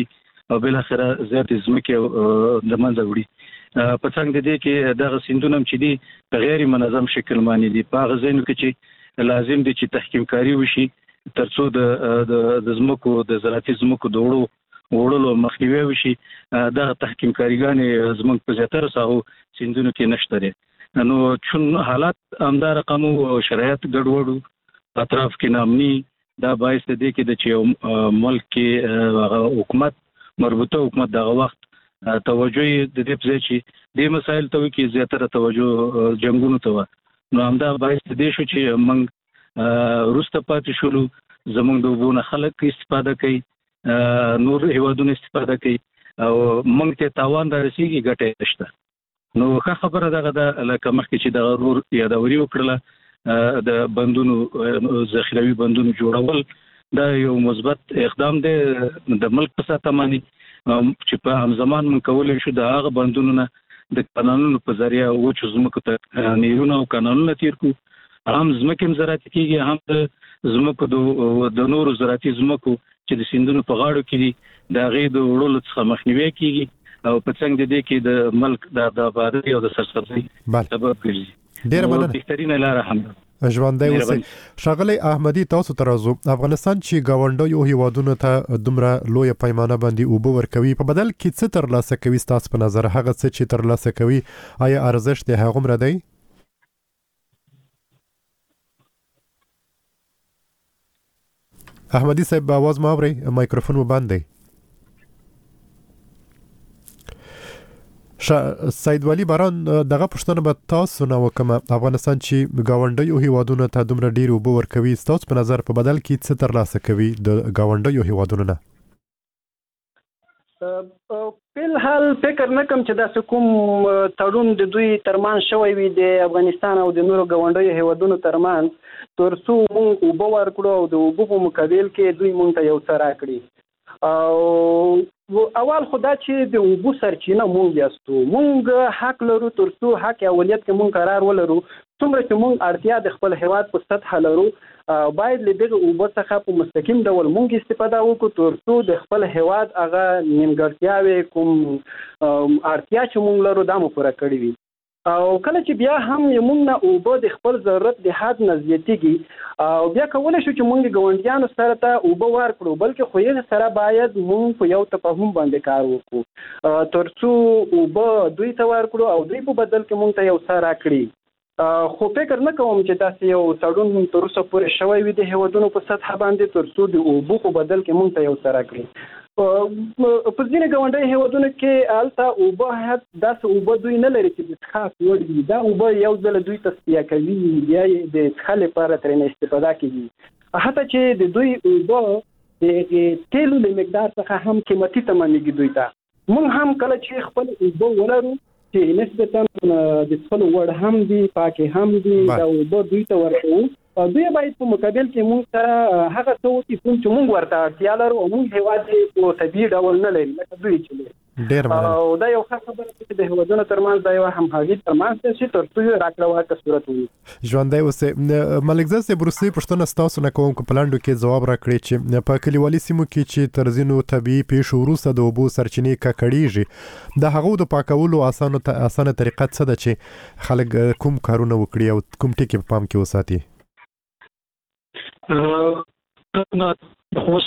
S9: او بل اخره زیات ځمکې د منځه وړي. په څنګه دي کې دغه سیندونه چې دي په غیر منظم شکل باندې دي په غزینو کې چې لازم دي چې تحکیم کاری وشي ترڅو د د ځمکو د زراعتي ځمکو د وړو وړلو مخنیوي وشي. دغه تحکیم کاریګانې زموږ په زیاتره ساحو سیندونو کې نشته دي. نو چون حالات همدار رقم او شرایط ګډوډ اطراف کې نامني دا باعث دی کې د چې ملک کې حکومت مربوطه حکومت دغه وخت توجه د دې په چې د مسایل ته کې زیاتره توجه جنگونو ته و. نو همدا باعث دی شو چې موږ روسته پاتې شولو. زموږ د وبونه خلک استفاده کوي نور هیوادونه استفاده کوي او موږ ته تاوان رسیږي ګټه نشته. نو ښه خبره دغه د لکه مخکې چې د غرور یادوري وکړه د بندونو ذخیروي بندونو جوړول دا یو مثبت اقدام دی د ملک په ساتنه باندې چې په هم زمان من کولای شو د هغه بندونو نه د قانونونو په ذریعہ وچو ځمکو ته نیرونه او قانونونه تیر کو. هم ځمکې زراعتي کیږي هم د ځمکو د نورو زراعتي ځمکو چې د سیندونو په غاړو کې دي د هغې د وړلو څخه مخنیوي کیږي او په څنګه دی کې د ملک د آبادۍ او د سرسبزۍ سبب ګرځي.
S19: ډېره مننه.
S9: بهترینه لاره هم
S19: ژوندی اوسئ. ښاغلی احمدي تاسو ته راځو. افغانستان چې ګاونډیو هیوادونو ته دومره لویه پیمانه باندې اوبه ورکوي په بدل کې څه ترلاسه کوي ستاسو په نظر؟ هغه څه چې ترلاسه کوي آیا ارزښت یې هغومره دی؟ احمدي صاحب आवाज ما اورئ؟ مایکروفون مو بند دی. سید ولی باران دغه پښتنه به تاسو نه وکم. افغانستان چې ګاونډیو هیوادونو ته دومره ډیر اوبه ورکوي ستاسو په نظر په بدل کې څه ترلاسه کوي د ګاونډیو هیوادونو نه؟
S10: په الحال فکر نه کوم چې دا کوم تړون د دوی ترمان شوی وي د افغانستان او د نورو ګاونډیو هیوادونو ترمان ترڅو موږ اوبه ورکړو او د اوبو په مقابل کې دوی موږ ته یو څه راکړي. او اول خدا چې د اوبو سرچینه مونږ یاستو مونږ حق لرو ترڅو حق اولیت کې مونږ قرار ولرو څومره چې مونږ اړتیا د خپل هیواد په سطح لرو باید له دغه اوبو څخه په مستقیم ډول مونږ استفاده وکړو ترڅو د خپل هیواد هغه نیمګړتیاوې کوم اړتیا چې مونږ لرو دا مو پوره کړې وي. او کله چې بیا هم موږ نه اوبه د خپل ضرورت د حد نه زیاتېږي او بیا کولی شو چې موږ ګاونډیانو سره ته اوبه ورکړو بلکې خو یې سره باید موږ په یو تفاهم باندې کار وکړو ترڅو اوبه دوی ته ورکړو او دوی په بدل کې موږ ته یو څه راکړي. خو فکر نه کوم چې داسې یو تړون تر اوسه پورې شوی وي د هیوادونو په سطح باندې ترڅو د اوبو په بدل کې موږ ته یو څه راکړي. په ځینې ګاونډي هیوادونو کې هلته اوبه داسې اوبه دوی نه لري چې د څښاک وړ وي. دا اوبه یو ځل دوی تصفیه کوي یا یې د څښلو لپاره ترېنه استفاده کوي. حتی چې د دوی اوبه د تیلو له مقدار څخه هم قیمتي تمامېږي دوی ته. موږ هم کله چې خپل اوبه ولرو چې نسبتا د څښلو وړ هم دي پاکې هم دي دا اوبه دوی ته ورکوو دوی باید په مقابل کې موږ سره هغه څه وکړي کوم چې موږ ورته اړتیا لرو او موږ هیواد په طبیعي ډول نه لري لکه دوی چې لري. او دا یو ښه خبره ده چې د هیوادونو ترمنځ دا یوه همغږي ترمنځ ده چې ترڅو یې راکړه ورکړه صورت وي.
S19: ژوندی اوسئ. ملکزاد صاحب وروستۍ پوښتنه ستاسو نه کوم که په لنډو کې ځواب راکړئ چې په کلیوالي سیمو کې چې تر ځینو طبیعي پیښو وروسته د اوبو سرچینې ککړېږي د هغو د پاکولو اسانه اسانه طریقه څه ده چې خلک کوم کارونه وکړي او کوم ټکي په پام کې وساتي؟
S9: اوس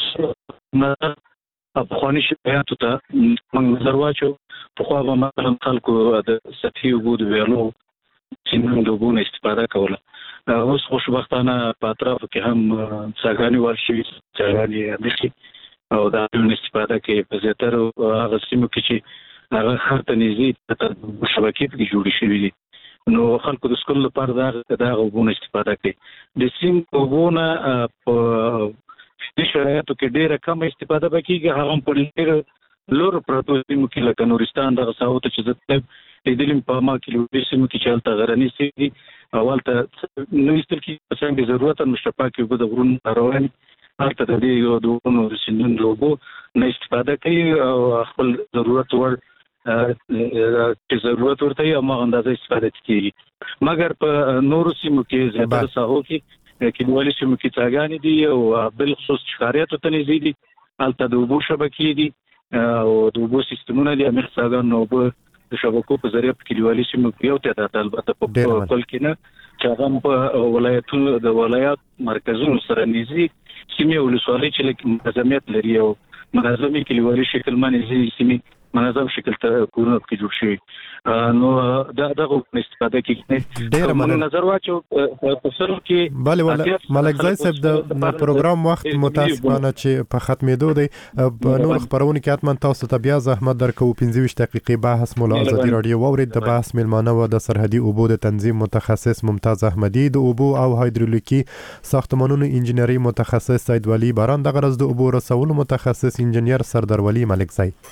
S9: افغاني شرایطو ته موږ نظر واچو. پخوا به مثلا خلکو د سطحي اوبو د ویالو سیندونو د اوبو نه استفاده کوله. اوس خوشبختانه په اطرافو کې هم څاګانې وال شوي څاګانې دښي او د هغوی استفاده کوي. په زیاترو هغه سیمو کې چې هغه ښار ته نږدې شبکې پکې جوړې شوي دي نو خلکو د څښلو لپاره د هغه اوبو نه استفاده کوي. د سیند اوبو نه په دې شرایطو کې ډېره کمه استفاده به کېږي. هغه هم په ډېرو لوړو پرتو سیمو کې لکه نورستان دغه ساحو ته چې زه لیدلي یم په ما کیلومتري سیمو کې چې هلته غرني سیمې دي او هلته نه ایستل کېږي په څنګ ضرورت نشته پاکې اوبه د غرونو روانې هلته د دې د اوبو د سیندونو د اوبو نه استفاده کوي او خپل ضرورت وړ چې ضرورت ورته یې هماغه اندازه استفاده کېږي. مګر په نورو سیمو کې زیاتره ساحو کې کلیوالي سیمو کې څاګانې دي او بالخصوص ښکاریاتو ته نږدې دي هلته د اوبو شبکې دي او د اوبو سیستمونه دي امیر څنګه نو به د شبکو په ذریعہ په کلیوالي سیمو کې یو تعداد البته په خپل کې نه چې هغه په ولایتونو د ولایت مرکزونو سره نږدې سیمې ولسوالۍ چې منظمیت لري او منظمي کلیوالي شکل باندې سیمې منظم شکل ته کورونه کې جوړ شي نو دا دغه استفاده کې
S19: ډېر مننه
S9: نظر واچو په سر کې
S19: bale wala ملک زای صاحب د پروګرام وخت متاسفانه چې په ختمېدو دی په نور خبرونه کې اتمن تاسو ته بیا زحمت درکو پنځه ویشت دقیقې بحث مولا ازادي رادیو وورید د بحث ملمانه و د سرحدي اوبو د تنظیم متخصص ممتاز احمدي د اوبو او هایدرولیکي ساختمانونو انجنیری متخصص سید ولی باران د غرض د اوبو رسولو متخصص انجنیر سردار ولی ملک زای